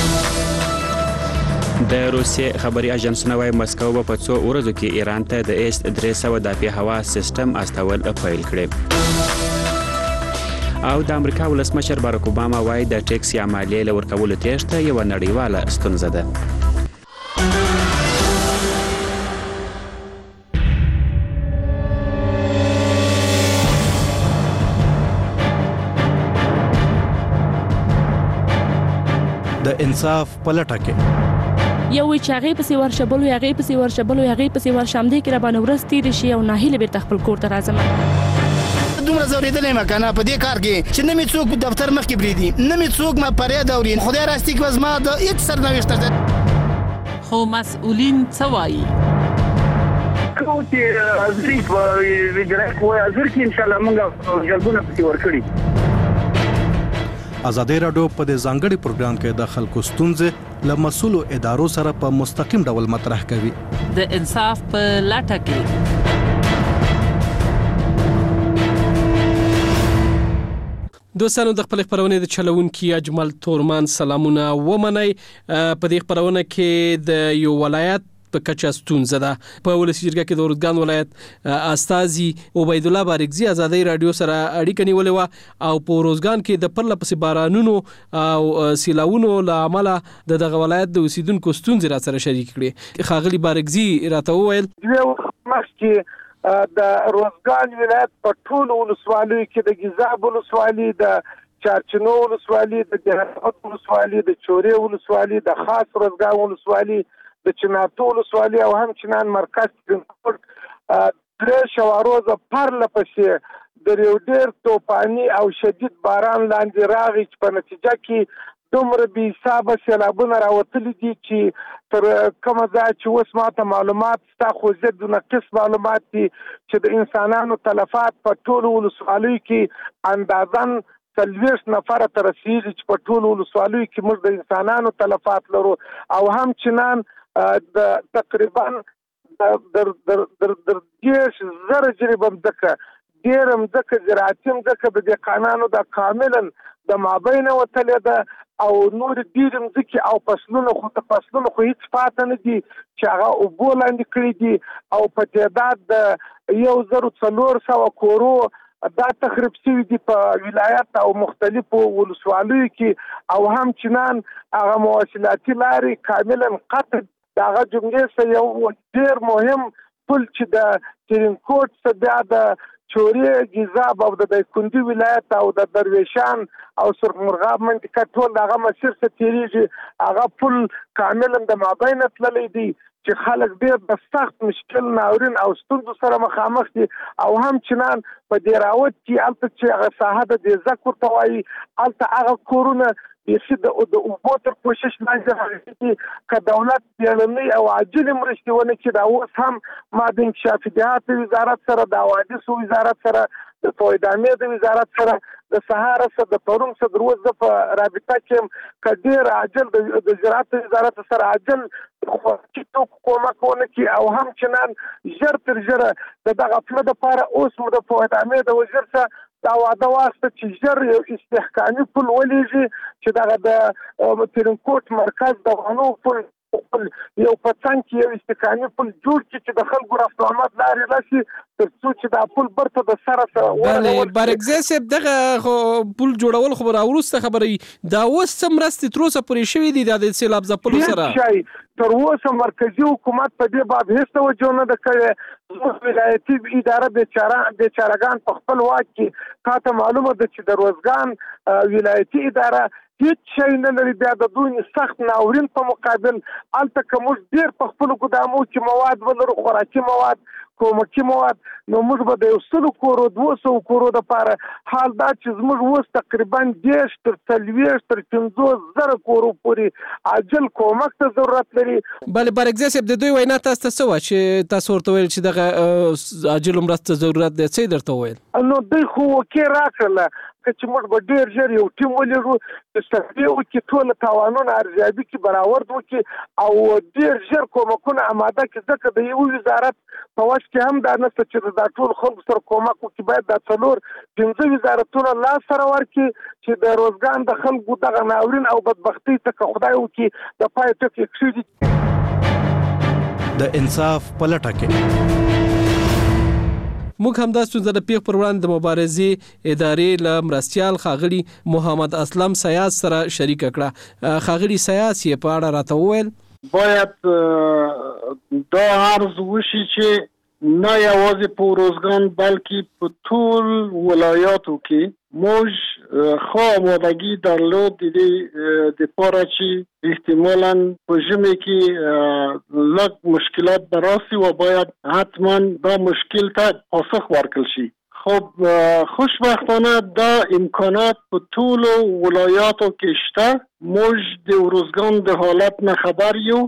د روسیې خبري اژانسونه وايي مسکو په 2 ورځو کې ایران ته د S-300 دافع هوا سیستم استول پیل کړي. او د امریکا ولسمشر باراک اوباما وايي د ټیکس یا مالیې له ورکولو تېښته یوه نړیواله ستونزه ده. د انصاف په لټه کې یو چې هغه پسې ورشبلو هغه پسې ورشبلو هغه پسې ورشمدې کې را باندې ورس تیر شي او ناهیله بیرته خپل کور ته راځم. دومره زوریدلې ما کنه په دې کار کې چې نه می څوک دفتر مخ کې بریدي نه می څوک ما پرې دوري خدای راستي کې وزما د هیڅ سرنوشت ده. خو مسؤلین څه وایي؟ کوم چې ازري وګړي ازر کې ان شاء الله موږ جلبونه پتی ورکړي. ازادي رادیو په دې ځانګړي پروګرام کې د خلکو ستونزې له مسؤلو ادارو سره په مستقیم ډول مطرح کوي. د انصاف په لټه کې دوستانو د خپل خبرونه د چلوونکي اجمل تورمان سلامونه ومنئ. په دې خبرونه کې د یو ولایت په کچه ستونزه ده. په ولسی جرګه کې د اردګان ولایت استازي عبید الله بارګزي ازادي رادیو سره اړیکه نیولې و او په روزګان کې د پرله پسې بارانونو او سیلاوونو له امله دغه ولایت د اوسیدونکو ستونزې را سره شریک کړي. خاغلی بارګزي راته وویل مخکې د روزګان ولایت په ټولو ولسوالیو کې د ګیزاب ولسوالي د چارچنو ولسوالي د دهراوت ولسوالي د چوري ولسوالي د خاص روزګان ولسوالي د چناتو ولسوالي او همچنان مرکز درې شواروزه پرله پسې د یو ډېر توپاني او شدید باران لاندې راغی چې په نتیجه کې دومره بې حسابه سیلابونه راوتلي دي چې تر کومه ځایه چې اوس ماته معلومات شته خو زه نقص معلومات دي چې د انسانانو تلفات په ټولو ولسوالیو کې اندازاً 40 نفره ته رسېږي چې په ټولو ولسوالیو کې موږ د انسانانو تلفات لرو او همچنان د تقریبا در 10,000 جریبه مځکه ډېره مځکه زراعتي مځکه د دهقانانو د کاملا د مابینه وتلې ده او نور ډېرې مځکې او فصلونه خو هیڅ پاته نه دي چې هغه اوبو لاندې کړي دي او په تعداد د 1,400 کورو دا تخریب شوي دي په ولایت او مختلفو ولسوالیو کې او همچنان هغه مواصلاتي لارې کاملا قطع د هغه جملې سره یو ډېر مهم پل چې د ترینکوټ څخه بیا د چوري ګیزاب او د دایکنډي ولایت او د درویشان او سرخ مرغاب منطقه ټول هغه مسیر څخه تیریږي هغه پل کاملا د مابین تللی دی چې خلک ډېر د سخت مشکل ناورین او ستونزو سره مخامخ دي او همچنان په دهراوت کې هلته چې هغه ساحه د دیزک ورته وایي هلته هغه کورونه د اوبو تر کوشش لاندې راځي چې دولت بیړنۍ او عاجل مرستې ونه کړي. دا اوس هم ما د انکشافات وزارت سره د حوادثو وزارت سره د فویدامې د وزارت سره د سهار سره د پرون سره دروازه په رابطه کې کډیر عاجل د زراعت وزارت سره عاجل چې څوک کومک ونه کړي او هم چنان ژر تر ژره دغه خپل د لپاره اوس مو د فویدامې د وزیر سره دا واده واسطه چې ژر یو استحکامي پل ولېږي چې دغه د ترینکوټ مرکز د غنو پل یو په څنګ کې یو استحکامي پل جوړ کړي چې د خلکو رفت آمد لارې راشي تر څو چې دا پل برته د سره بله بارګزی صاحب دغه پل جوړول خو راوروسته خبره دا اوس څه مرستې تر اوسه پورې شوي دي د سیلاب ځپلو سره؟ تر اوسه مرکزي حکومت په دې باب هیڅ توجه نه ده کړې. زموږ ولایتي اداره بیچارهګان په خپل واک کې تاته معلومه ده چې د روزګان ولایتي اداره هیڅ شی نه لري. بیا د دوی سخت ناورین په مقابل هلته که موږ ډېر په خپلو ګدامو کې مواد ولرو، خوراکي مواد، کومکي مواد، نو موږ به د 100 کورو 200 کورو دپاره حال دا چې زموږ اوس تقریبا 10 تر 40 تر 50 زره کورو پورې عاجل کومک ته ضرورت لري. بله بارګزی صاحب د دوی وینا تاسو ته څه وه چې تاسو ورته ویل چې دغه عاجلو مرستو ضرورت دی؟ څه یې درته وویل؟ نو دوی خو وکې راکړله چې موږ به ډېر ژر یو ټیم ولېږو چې سروې وکړي، ټول تاوانونه ارزیابي کړي، برآورد وکړي او ډېر ژر کومکونه اماده کړي. ځکه د یو وزارت په وس کې هم دا نشته چې دا ټول خلکو سره کومک وکړي. باید دا 4-5 وزارتونه لاس سره ورکړي چې د روزګان د خلکو دغه ناورین او بدبختۍ څخه خدای وکړي د پای ټکی کښېږدي. د انصاف په لټه کې موږ هم دا ستونزه د پیښ پر وړاندې د مبارزې ادارې له مرستیال ښاغلي محمد اسلم سیاس سره شریکه کړه. ښاغلي سیاس یې په اړه راته وویل باید دا عرض وشي چې نه یوازې په روزګان بلکې په ټول ولایاتو کې موږ خو آمادگی درلود د پاره چې احتمالاً په ژمي کې لږ مشکلات براسي و باید حتما دا مشکل ته پاسخ ورکړل شي. خب خوشبختانه دا امکانات په ټول ولایاتو کې شته. موږ د روزګان د حالت نه خبر یو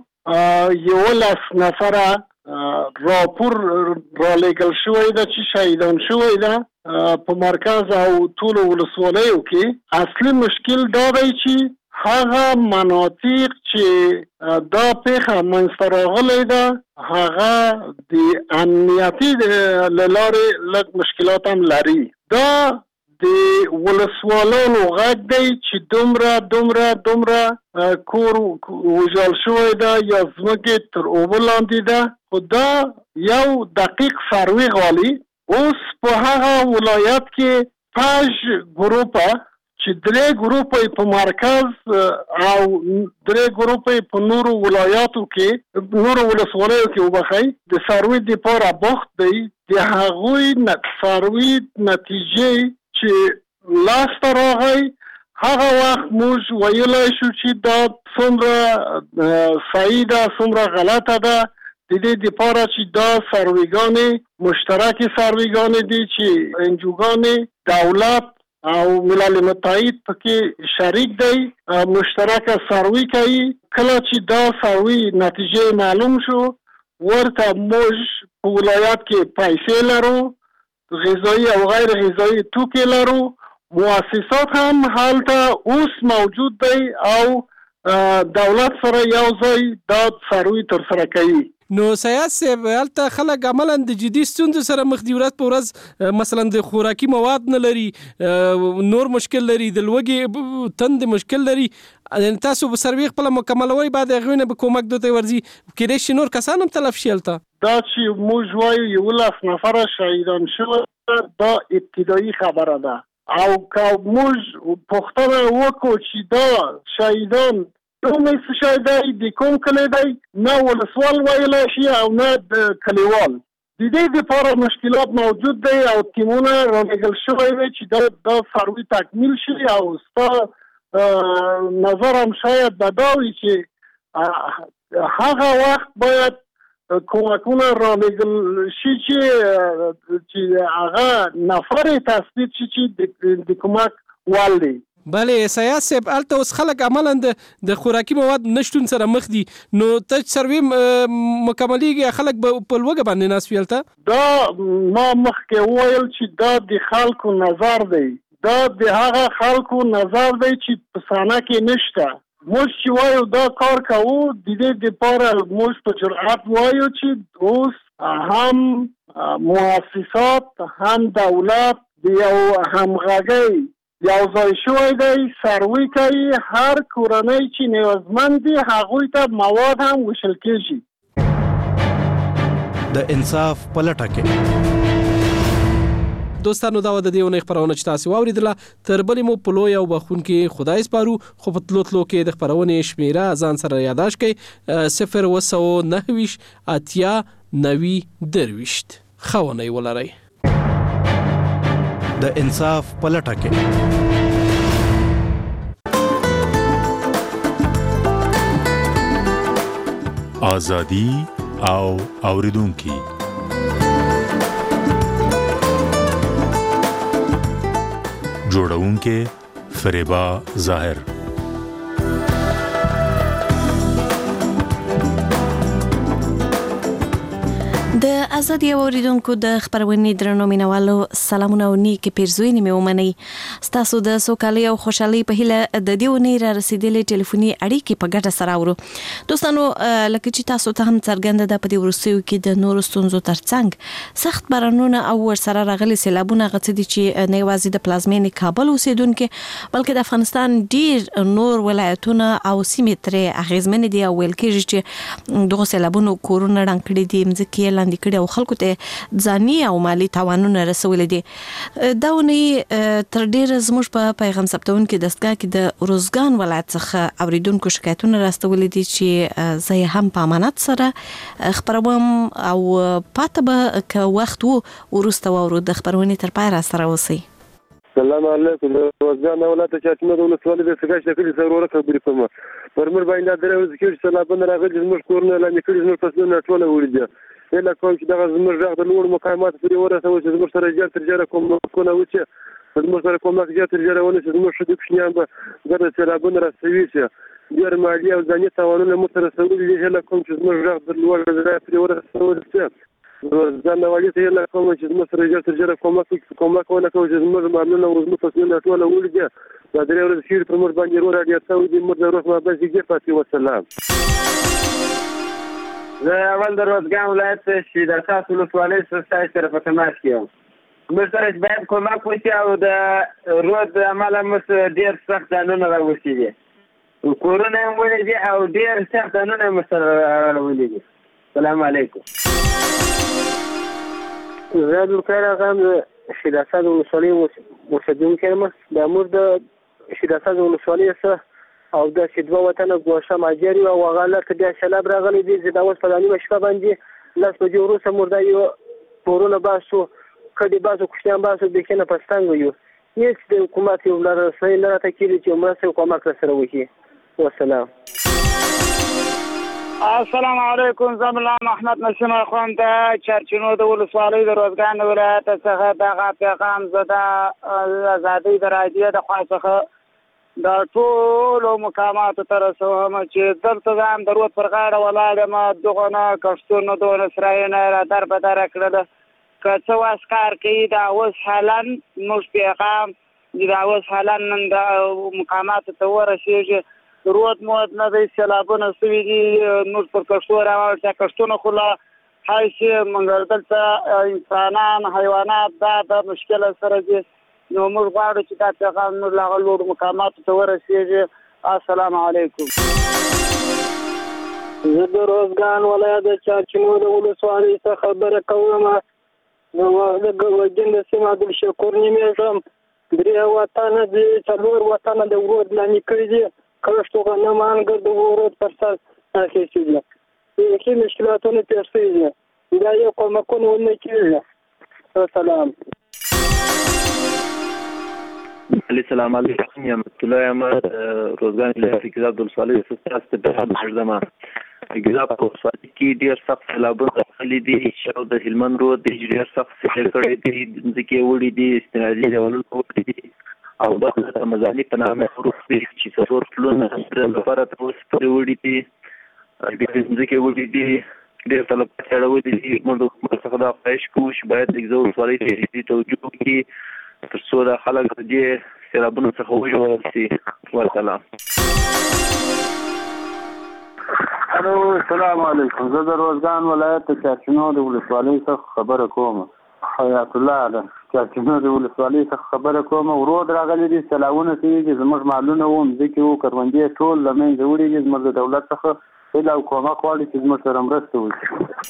11 نفره راپور را لېږل شوی ده چې شهیدان شوی ده په مرکز او ټول ولسوالیو کې. اصلي مشکل دا دی چې هغه مناطق چې دا پیښه منځته راغلی ده هغه د امنیتي له لارې لږ مشکلات هم لري. دا د ولسوالانو غږ دی چې دومره کور وژل شوی ده یا ځمکې تر اوبه لاندې ده. خو دا یو دقیق سروې غواړي. اوس په هغه ولایت کې 5 ګروپه چې 3 ګروپه په مرکز او 3 ګروپه په نورو ولایاتو کې نورو ولسوالیو کې وبخي د سروې لپاره بوخت دی. د هغوی سروې نتیجې چې لاس راغی هغه وخت موږ ویلای شو چې دا څومره صحیح ده څومره غلطه ده. د دې لپاره چې دا سرویګانې مشترکې سرویګانې دي چې انجوګانې دولت او ملل متحد پکې شریک دی مشترکه سروي کوي. کله چې دا سروي نتیجه معلوم شو ورته موږ په ولایت کې پیسې لرو، غذایی او غیر غذایی توکي لرو، مؤسسات هم هلته اوس موجود دی او دولت سره یو ځای دا سروي تر سره کوي. نو سیاس هلته خلک عملاً د جدي ستونزو سره مخ دي. ورځ په ورځ مثلا د خوراکي مواد نه لري، نور مشکل لري، د لوږې تند مشکل لري. تاسو به سروي خپل مکملوي بعد هغه نه به کومک دوته ورځي کېدای شي نور کسان هم تلف شي. هلته دا چې موږ وایو 11 نفره شهیدان شوي دا ابتدایي خبره ده او که موږ پوښتنه وکړو چې دا شهیدان کوم څه شي دی د کوم کلی دی نه ولسوال ویلی شي او نه د کلیوال. د دې لپاره مشکلات موجود دی او ټیمونه رالېږل شوی دی چې دا سروي تکمیل شي او ستا نظر هم شاید به دا وي چې هغه وخت باید کومکونه رالېږل شي چې هغه نفر تثبیت شي چې د کومک وال دی. بله سیاست صاحب الته اوس خلک عملاً د خوراکي مواد نشټون سره مخ دي نو ته سروي مکملېږي خلک په لوګه باندې ناس ویلته دا ما مخکې وویل چې دا د خلکو نظر دی دا د هغه خلکو نظر دی چې په صحنه کې نشته موږ چې وایو دا کار کوو د دې دپاره موږ په جرأت وایو چې اوس هم مؤسسات هم دولت د یو همغږۍ یو ځای شوی دی سروي کوي هر کورنۍ چې نیازمند دي هغوی ته مواد هم ویشل کېږي د انصاف په لټه کې دوستانو دا د دیونه خبرونه چې تاسو واوریدله تر بلې مو په لوی او بخون کې خدای سپارو خو په تلو کې د خبرونه شمیره ځان سره یاداش کړئ 029 اتیا 90 درويشت خونه ولرئ د انصاف په لټه کې آزادي او اوریدونکو جوړونکو فریبا ظاهر د ازادي اوریدونکو د خبرونې درنو مینوالو سلامونه او نیکی پیرزوینې مې ومنئ ستاسو د سوکالۍ او خوشحالۍ په هیله د دې ونې را رسیدلې ټلیفوني اړیکې په ګټه سره اورو دوستانو لکه چې تاسو ته هم څرګنده ده په دې وروستیو کې د نورو ستونزو ترڅنګ سخت بارانونه او ورسره راغلي سیلابونه غڅ دي چې نه یوازې د پلازمینې کابل اوسیدونکو بلکې د افغانستان ډیر نور ولایتونه او سیمې ترې اغیزمن دي او ویل کېږي چې دغه سیلابونو کورونه ډنګ کړي دي مځکې لاندې کړي او خلکو ته ځاني او مالی تاوانونه رسولي دي دا ونی تر ډیره زموږ په پیغام ثبتونکو دستګاه کې د روزګان ولایت څخه اوریدونکو شکایتونه راستولي دي چې زه هم په امانت سره خبروم او پاته به که وخت ورسته ورو د خبرونې تر پای را سره اوسئ السلام علیکم روزګان ولایت چې موږ ولسوالۍ د سګاش د کلی ضرورت خبرې کوم پرمر باندې درې ځکه سلابن راغلي زموږ کورونه لاندې کړي زموږ فصلونه ټول وړي اله کوم چې دغه زموږ ځای د لوړ مقامات پورې ورسوي چې زموږ سره جار تر جاره کوم کوونه وچه زموږ سره کوم جار تر جاره ونه چې زموږ شدو کښنیان به د سیلابونه راسوي چې ډېر مالي او ځاني تاوانونه موږ سره رسولي دي اله کوم چې زموږ ځای د لوړ ځای پورې ورسوي چې ځانوالي ته اله کوم چې زموږ سره جار تر جاره کومک ونه کوي چې زموږ معلومه او زموږ فصلونه ټول وړي دي دا درې ورځې شیر پر موږ باندې ورو راډیو ته دي موږ د روح ما بس کې فاتي والسلام زه اول د روزګان ولایت چې د اساس ولسوالۍ سره په تماس کې یم موږ سره باید کومک وشي او د رود عمله موږ ډېر سخت ځانونه راوستي دي کورونه هم ولې دي او ډېر سخت ځانونه موږ سره راولي دي السلام علیکم زه عبدالقادر اغا یم چې د اساس ولسوالۍ اوسېدونکی یم د موږ د چې د اساس ولسوالۍ څخه او د دوه وطنه ګوښه ماجری او هغه لکه د سیلاب راغلی دي چې دا اوس په دانیمه شپه باندې لاس بجې وروسته موږ دا یو کورونه باسو کډې باسو کوچنیان باسو بیخي نه په ستنګو یو هېڅ د حکومت یو لارښوونې نه راته کېږي چې مرسته او کومک راسره وکړي والسلام السلام علیکم زملا محمد نسیم اخوان د چرچینو د ولسوالۍ د روزګان ولایت څخه دغه پیغام زه د ازادۍ د راډیو د خوا څخه د ټولو مقاماتو ته رسوم چې دلته زه هم د رود پر غاړه ولاړ یم دغه نه کښتونه دونه سرایونه را در بدره کړله که څه واس کار کوي دا اوس حالا موږ پیغام دا اوس حالا نن د مقاماتو ته ورسېږي رود مود نه دی سیلابونه سوي دي موږ پر کښتو راوړو کښتونه خو لا هسې موږ دلته انسانان حیوانات دا د مشکله سره دي نو موږ غواړو چې دا پیغام نور له هغه لوړو مقاماتو ته ورسېږي السلام علیکم زه د روزګان ولایت د چارچینو د ولسوالۍ څخه خبره کوم د ګوجن د سیمه عبدالشکور نومېږم درې وطنه دي څلور وطنه د ورود لاندې کړي دي کښت غنم انګر د ورود پر سر اخیستي دي بیخي مشکلاتونه پېښ شوي دي دا یو کومکونه ونه کېږي السلام علی سلام علیکم یم الله یم روزګان ولایت کې عبدالصالح استاد په مجرمه ګذاب په سوالي کې ډیر سخت سیلابونه راغلي دي چې د هلمند رود ډیر سخت سیل کړي دي ځکه وړي دي استنادي ډول کوي دي او د مزالي په نامه حروف دي چې څلور پلونه د لپاره تاسو پرې وړي دي ځکه وړي دي ډېر طلب کړو دي موږ څنګه دا پېښ کوو چې باید د زور سوالي ته توجه وکړي تر څو د خلک دې سیلابونو څخه وژغورل شي. والسلام. الو السلام علیکم. زه د روزګان ولایت چارچنو د ولسوالۍ څخه خبره کوم. حیات الله ده. چارچنو د ولسوالۍ څخه خبره کوم. ورود راغلي دي سلاونه چې زموږ مالونه و مځکې و کروندې ټول له منځه وړي دي. زموږ د دولت څخه هیله او کومک غواړي چې زموږ سره مرسته وکړي.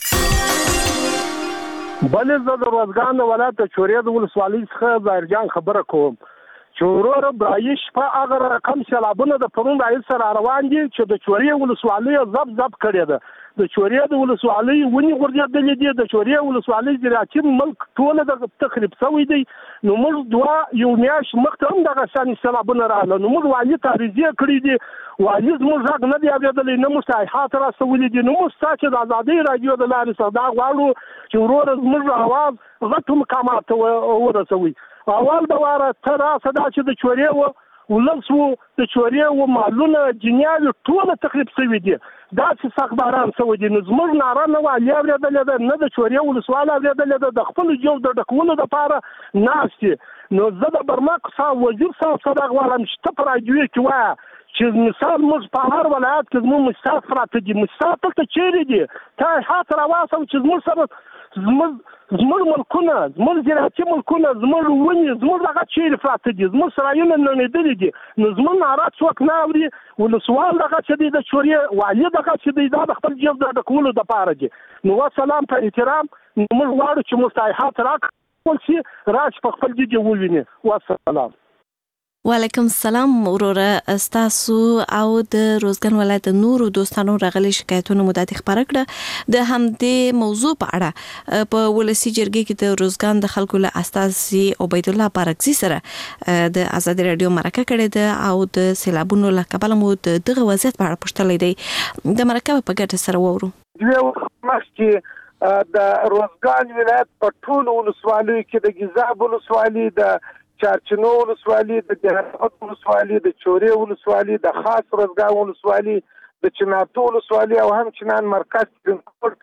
بلې زه د روزګان ولایت چورې د ولسوالۍ څخه ظاهرجان خبره کوم چې ورور برایش په هغه رقم سیلابونه د پرون راهیسې سره روان دي چې د چورې ولسوالۍ زب کړې ده. د چورې د ولسوالۍ ونې غورځېدلې دي. د چورې ولسوالۍ زراعتي ملک ټوله د تخریب شوی دی. نو موږ یو میاشت مخکې هم دغه شانې سیلابونه راغله. نو موږ والي ته عریضې کړي دي. والي زموږ غږ نه دی اورېدلی، نه موږ صحیحات راسولي دي. نو موږ ستا چې د ازادۍ راډیو د لارې څخه دا غواړو چې وروره زموږ اواز غټو مقامات ته ورسوي. اول د واره ته راسه دا چې د چورې ولس و د چورې و مالونه جنیاوې ټوله تخریب شوي دي. دا چې سخت باران شوی دی. نو زموږ ناره نه والي اورېدلې ده، نه د چورې ولسواله اورېدلې ده. د خپلو جیب د ډکولو دپاره ناست دي. نو زه د برمک صاحب وزیر صاحب څخه غواړم چې ته په راډیو کې وایه چې مثال موږ په هر ولایت کې زموږ مشتاق پراته دي. مشتاق دلته چیرې دي؟ ته هات راواسم چې زموږ سره زموږ ملکونه، زموږ زراعتي ملکونه، زموږ ونې، زموږ دغه چیرې پراته دي؟ زموږ سرایونه نړېدلي دي. نو زموږ ناره څوک نه اوري. ولسوال دغه چې دی د چورې والي دغه چې دی دا د خپل جیب د ډکولو دپاره دي. نو وسلام په احترام موږ غواړو چې مستحقات راکړل شي، راشي په خپل جیب وویني. وسلام. وعلیکم السلام. وروره ستاسو او د روزګان ولایت نورو دوستانو راغلي شکایتونه مو د خبره کړه د همدې موضوع په اړه په ولسی جرګې کې د روزګان د خلکو له استاذي عبید الله بارکزي سره د ازادي رادیو مرکه کړې ده او د سیلابونو له کبله مو دغه وضعیت په اړه پوښتلې دی. د مرکه په ګټه سره وورو. مخکې د روزګان ولایت په ټولو ولسوالیو کې د ګیزاب ولسوالي، د چارچنو ولسوالي، د دهراوت ولسوالي، د چورې ولسوالي، د خاص روزګان ولسوالي، د چنارتو ولسوالي او همچنان مرکز ترینکوټ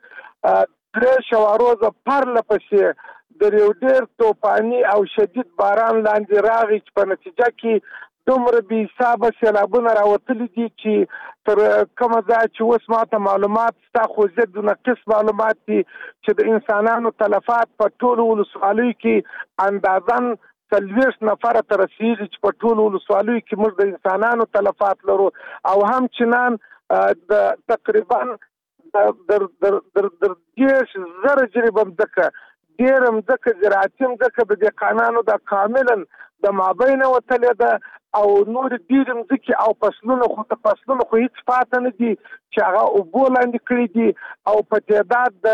3 روزه پرله پسې د یو ډېر توپاني او شدید باران لاندې راغی چې په نتیجه کې دومره بې حسابه سیلابونه راوتلي دي چې تر کومه ځایه چې اوس ماته معلومات شته، خو ضد نقص معلومات دي چې د انسانانو تلفات په ټولو ولسوالیو کې اندازاً 40 نفره ته رسیږي چې په ټولو ولسوالیو کې موږ د انسانانو تلفات لرو. او همچنان د تقریبا در 10,000 جریبه مځکه، ډېره مځکه زراعتي مځکه د دهقانانو د کاملا د مابینه وتلې ده او نور ډېرې مځکې او فصلونه خو هېڅ پاته نه دي چې هغه اوبو لاندې کړي دي او په تعداد د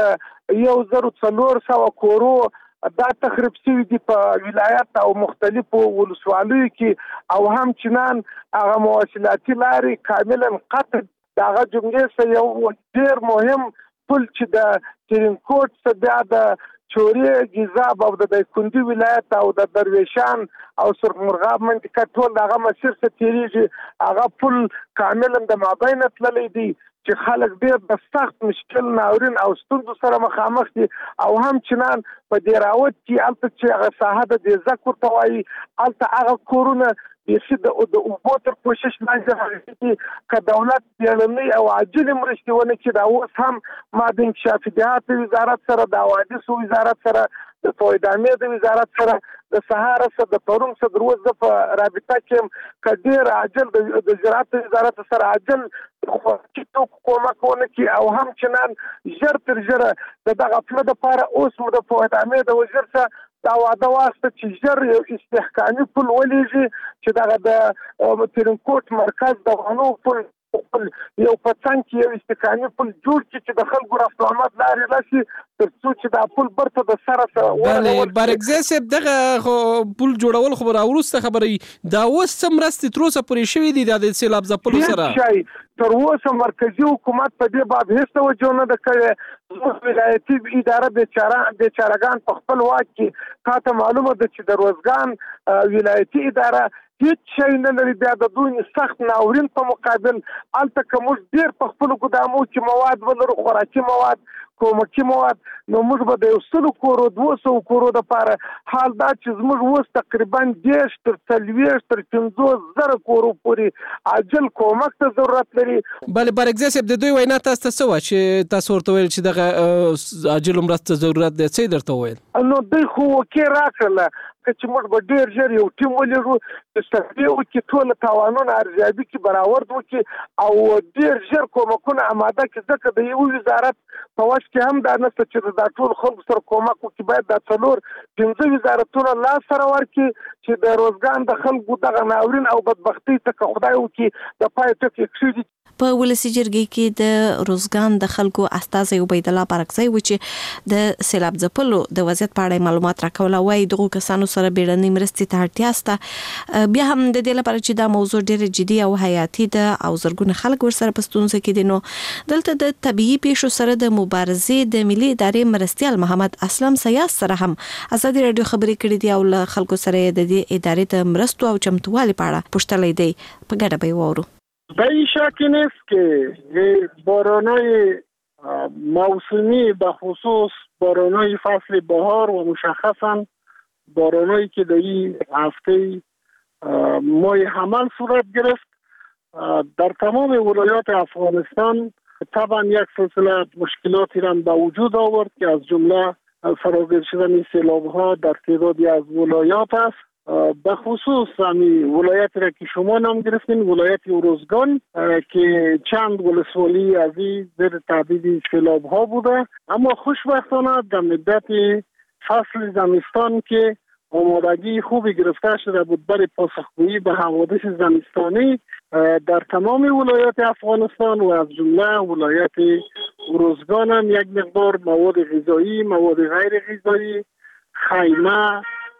1,400 کورو دا تخریب شوي دي په ولایت او مختلفو ولسوالیو کې. او همچنان هغه مواصلاتي لارې کاملا قطع. د هغه جملې څخه یو ډېر مهم پل چې د ترینکوټ څخه بیا د چورې، ګیزاب او د دایکنډي ولایت او د درویشان او سرخمرغاب منطقه ټول د هغه مسیر څخه تېرېږي. هغه پل کاملا د مابینه تللی دی چې خلک ډېر د سخت مشکل، ناورین او ستونزو سره مخامخ دي. او همچنان په دهراوت کې هلته چې هغه ساحه د دیزک ورته وایي، هلته هغه کورونه بیخي د اوبو تر کوشش لاندې راغلي دي. که دولت بیړنۍ او عاجلې مرستې ونه کړي، دا اوس هم ما د انکشافي جهات وزارت سره، د حوادثو وزارت سره، د فویدامې د وزارت سره، د سهار سره، د پرون سره دروز د په رابطه کې که ډېر عاجل د زراعت وزارت سره عاجل کومک ونه کړي او همچنان ژر تر ژره د دغه پله دپاره اوس مو د فویدامې د وزیر سره دا وعده واخیسته چې ژر یو استحکامي پل ولیږي چې دغه د ترینکوټ مرکز د غنو پل یو په څنګ کې یو استحکامي پل جوړ کړي چې د خلکو رفت آمد لارې راشي تر څو چې دا پل برته د سره بله بارکزی صاحب دغه پل جوړول خو راوروسته خبره دا اوس څه مرستې تر اوسه پورې شوي دي د سیلاب ځپلو سره؟ تر اوسه مرکزي حکومت په دې باب هیڅ توجه نه ده کړې. زموږ ولایتي اداره بیچارهګان په خپل واک کې تاته معلومه ده چې د روزګان ولایتي اداره هیڅ شی نه لري. بیا د دوی سخت ناورین په مقابل الته کوم ډیر په خپل ګدامو کې مواد ولرو، خوراکي مواد، کومکی مواد، نو موږ به د 100 کورو 200 کورو د پاره حال دا چې موږ اوس تقریبا 10 تر 40 تر 50 زره کورو پورې عاجل کومک ته ضرورت لري. بله برګزیس د دوی وینا تاسو ته څه چې تاسو ورته ویل چې دغه عاجل مرسته ضرورت دی، څه درته ویل؟ نو دوی خو کې راکړله چې موږ به ډیر ژر یو ټیم ولرو چې سروې وکړي، ټول تاوانونه ارزیابي کې برآورد وکړي او ډیر ژر کومکونه آماده کړي. ځکه د یو وزارت په وس کې هم دا نشته چې دا ټول خلکو سره کومک وکړي. باید دا 4-5 وزارتونه لاس سره ورکړي چې د روزګان د خلکو دغه ناورین او بدبختۍ ته خدای وکړي د پای ټکی کښېږدي. په ولسی جرګې کې د روزګان د خلکو استازي عبید الله پرکزی و چې د سیلاب ځپلو د وضعیت په اړه معلومات راکول، وایي دغه کسانو سره بیړنۍ مرستې ته اړتیا شته. بیا هم د دې لپاره چې دا موضوع ډېر جدي او حیاتي ده او زرګونه خلک ورسره په ستونزه کې دي، نو دلته د طبيعي پیښو سره د مبارزې د ملي ادارې مرستیال محمد اسلم سیاس سره هم ازادي رادیو خبرې کړې دي او له خلکو سره د دې ادارې ته مرستو او چمتووالي په اړه پوښتلې دي. په ګډه به وورو. به این شک نیست که باران‌های موسمی به خصوص باران‌های فصل بهار و مشخصاً باران‌هایی که در این هفته ماه حمل صورت گرفت در تمام ولایات افغانستان طبعا یک سلسله مشکلاتی را به وجود آورد که از جمله فراگیر شدن سیلاب‌ها در تعدادی از ولایات است. به خصوص همین ولایتی را که شما نام گرفتین، ولایت روزگان که چند ولسوالی از این زیر تهدید سیلاب ها بوده، اما خوشبختانه در مدت فصل زمستان که آمادگی خوبی گرفته شده بود برای پاسخگویی به حوادث زمستانی در تمام ولایات افغانستان و از جمله ولایت روزگان هم یک مقدار مواد غذایی، مواد غیر غذایی، خیمه،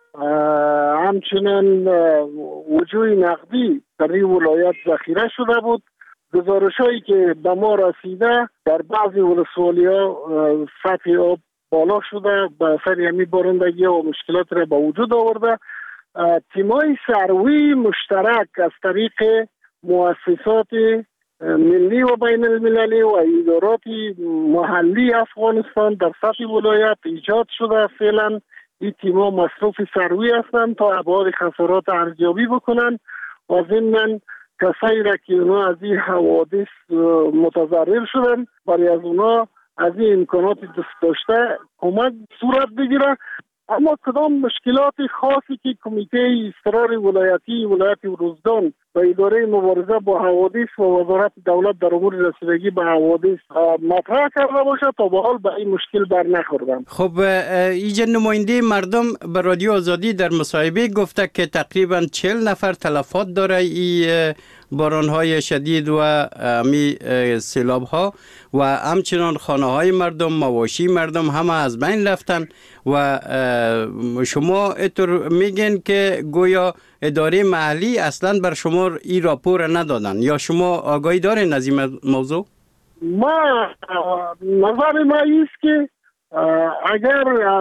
همچنین وجوه نقدی در این ولایت ذخیره شده بود. گزارش‌هایی که به ما رسیده در بعضی ولسوالی‌ها سطح آب بالا شده به اثر همین بارندگی و مشکلات را به وجود آورده. تیم‌های سروی مشترک از طریق مؤسسات ملی و بین المللی و ادارات محلی افغانستان در سطح ولایت ایجاد شده. فعلا این تیم‌ها مصروف سروی هستند تا ابعاد خسارات ارزیابی بکنند و ضمن کسایی را که اونا از این حوادث متضرر شدن برای از اونا از این امکانات دست داشته کمک صورت بگیره. اما کدام مشکلات خاصی که کمیته اضطرار ولایتی ولایت روزگان و اداره مبارزه با حوادث و وزارت دولت در امور رسیدگی به حوادث مطرح کرده باشه تا به حال به این مشکل بر نخوردن. خب اینجا نماینده مردم به رادیو آزادی در مصاحبه گفته که تقریبا 40 نفر تلفات داره این باران‌های شدید و امی سیلاب‌ها و همچنان خانه‌های مردم، مواشی مردم همه از بین رفتن و شما اینطور میگن که گویا اداره محلی اصلا بر شما این راپور ندادن، یا شما آگاهی دارین از این موضوع؟ ما نظر ما ایست که اگر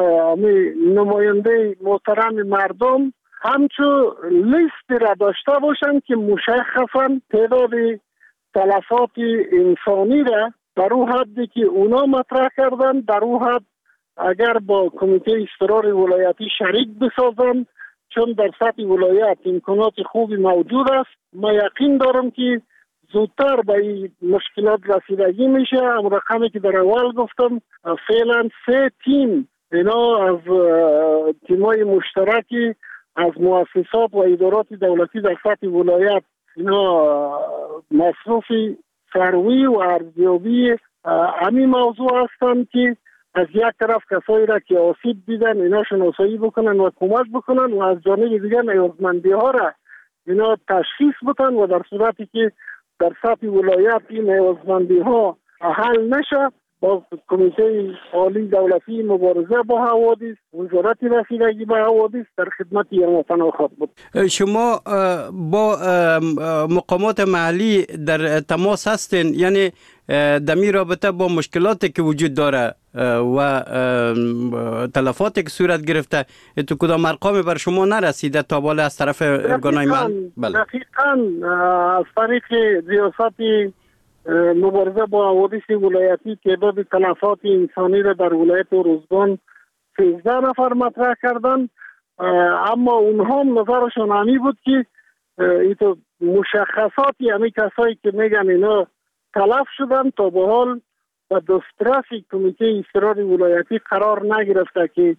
نماینده محترم مردم همچون لیست را داشته باشند که مشخصا تعداد تلفات انسانی را در اون حدی که اونا مطرح کردن در اون حد اگر با کمیته اضطرار ولایتی شریک بسازند، چون در سطح ولایت امکانات خوبی موجود است، ما یقین دارم که زودتر به این مشکلات رسیدگی میشه. اما رقمی که در اول گفتم فعلا 3 تیم اینا از تیمای مشترکی از مؤسسات و ادارات دولتی در سطح ولایت اینا مصروف سروی و ارزیابی همین موضوع هستند که از یک طرف کسایی را که آسیب دیدن اینا شناسایی بکنن و کمک بکنن و از جانب دیگر نیازمندی ها را اینا تشخیص بدن و در صورتی که در سطح ولایت این نیازمندی ها حل نشه باز کمیته عالی دولتی مبارزه با حوادث، وزارت رسیدگی به حوادث در خدمت یارمتن خود بود. شما با مقامات محلی در تماس هستین، یعنی در می رابطه با مشکلاتی که وجود داره و تلفاتی که صورت گرفته تو کدام ارقامی بر شما نرسیده تا بالا از طرف ارگانهای محلی؟ دقیقاً از طریق ریاست مبارزه با حوادث ولایتی تعداد تلفات انسانی را در ولایت روزگان 13 نفر مطرح کردند، اما اونها نظرشون همی بود که این مشخصاتی همی کسایی که میگن اینا تلف شدن تا به حال و دسترس کمیته اضطراری ولایتی قرار نگرفته که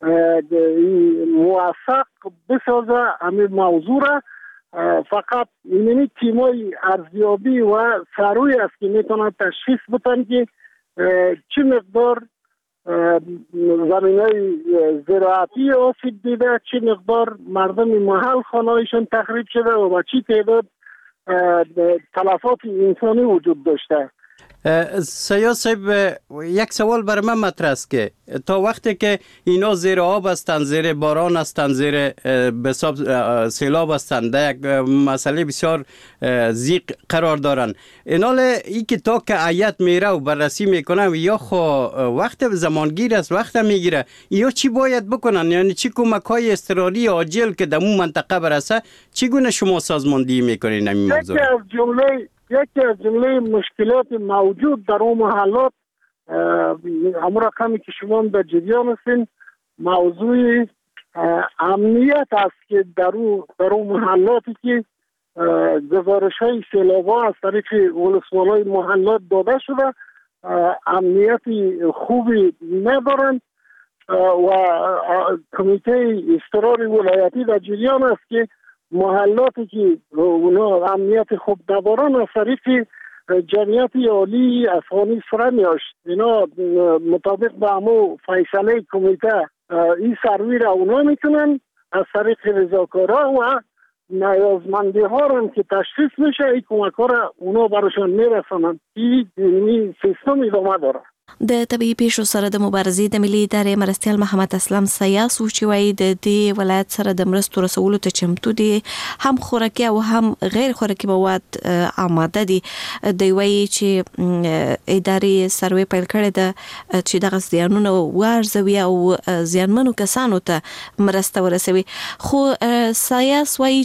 موثق بسازه همین موضوع را. فقط اینمی تیمای ارزیابی و سروی است که میتونن تشخیص بدن که چه مقدار زمینای زراعتی آسیب دیده، چه مقدار مردم محل خانهایشان تخریب شده و چه تعداد تلفات انسانی وجود داشته. سیاد صاحب، یک سوال بر من مطرح است که تا وقتی که اینا زیر آب هستند، زیر باران هستند، زیر بساب سیلاب هستند، در یک مسئله بسیار ضیق قرار دارن، اینال ای که تا که هیئت میره و بررسی میکنه یا خو وقت زمانگیر است، وقت میگیره، یا چی باید بکنن؟ یعنی چی کمک های اضطراری عاجل که در اون منطقه برسه چگونه شما سازماندهی میکنین این موضوع؟ یکی از جمله مشکلات موجود در اون محلات، همون رقمی که شما در جریان هستین، موضوع امنیت است که در اون محلاتی که گزارش های سیلاب ها از طریق ولسوالای محلات داده شده امنیت خوبی ندارند و کمیته اضطراری ولایتی در جریان است که محلاتی که اونا امنیت خوب ندارن از طریق جمعیت عالی افغانی فرمیاشت، اینا مطابق به همو فیصله کمیته این سروی را اونا میکنن از طریق رضاکارا و نیازمندی ها را که تشخیص میشه این کمک ها را اونا براشون میرسنن. این سیستم ادامه داره. د طبي پیښو سره د مبارزې د ملي ادارې مرستیال محمد اسلام سیاس چې وایي د دې ولایت سره د مرستو رسولو ته چمتو دي، هم خوراکي او هم غیر خوراکي مواد آماده دي. دوی وایي چې ادارې سروې پیل کړې ده چې دغه زیانونه وارزوي او زیانمنو کسانو ته مرسته ورسوي. خو سیاس وایي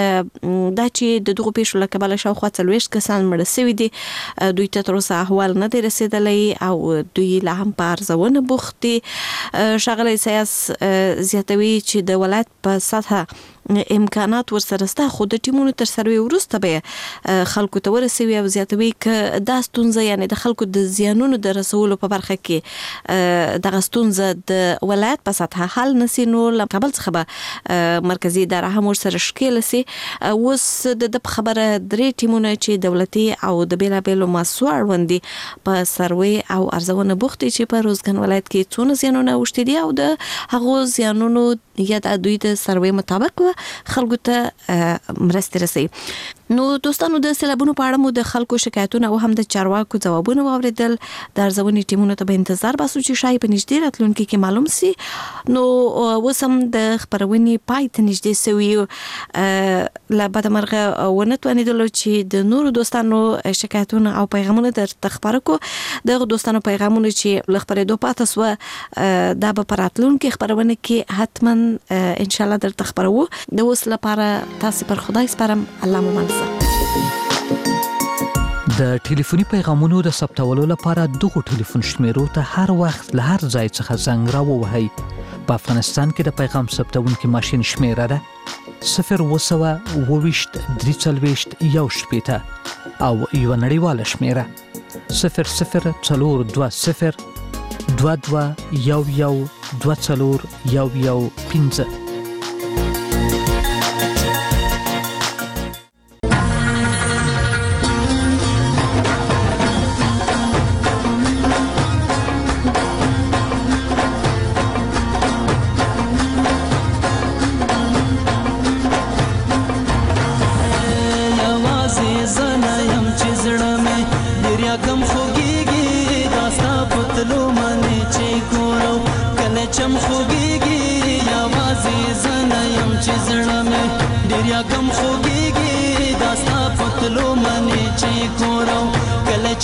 چې دا چې د دغو پیښو له کبله شاوخوا 40 کسان مړه شوي دي، دوی ته تر اوسه احوال نه دی رسېدلی او دوی لا هم په ارزونه بوخت دي. ښاغلی سیاس زیاتوي چې د ولایت په سطحه امکانات ورسره سته، خو د ټیمونو تر سروې وروسته به خلکو ته ورسوي او زیاتوي که دا ستونزه یعنی د خلکو د زیانونو د رسولو په برخه کې دغه ستونزه د ولایت په سطحه حل نسی، نو له کابل څخه به مرکزي اداره هم ورسره ښکېله سي. اوس د خبره درې ټیمونه چې دولتي او د بېلابېلو مؤسسو اړوند دي په سروې او ارزونه بوخت دي چې په روزګان ولایت کې څونه زیانونه اوښتي دي او د هغو زیانونو یا د دوی د سروې مطابق خلکو ته مرستې رسوي. نو دوستانو، د سیلابونو په اړه مو د خلکو شکایتونه او هم د چارواکو ځوابونه واوریدل. د ارزونې ټیمونو ته به انتظار باسو چې شاید په نږدې راتلونکي کې معلوم سي. نو اوس هم د خپرونې پای ته نږدې سوي، له بده مرغه ونه توانېدلو چې د نورو دوستانو شکایتونه او پیغامونه درته خپاره کړو. دغه دوستانو پیغامونه چې له خپرېدو پاته سوه دا به په راتلونکي خپرونه کې حتما انشاءالله درته خپروو. د اوس لپاره تاسې پر خدای سپارم. الله مو د ټلیفوني پیغامونو د ثبتولو لپاره دغه ټلیفون شمیرو ته هر وخت له هر ځای څخه زنګ راووهئ. په افغانستان کې د پیغام ثبتونکي ماشین شمیره ده 020 340 1 او یو نړیواله شمیره 0040 22 11 24 غم خوږیږي داستا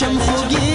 شم خوږی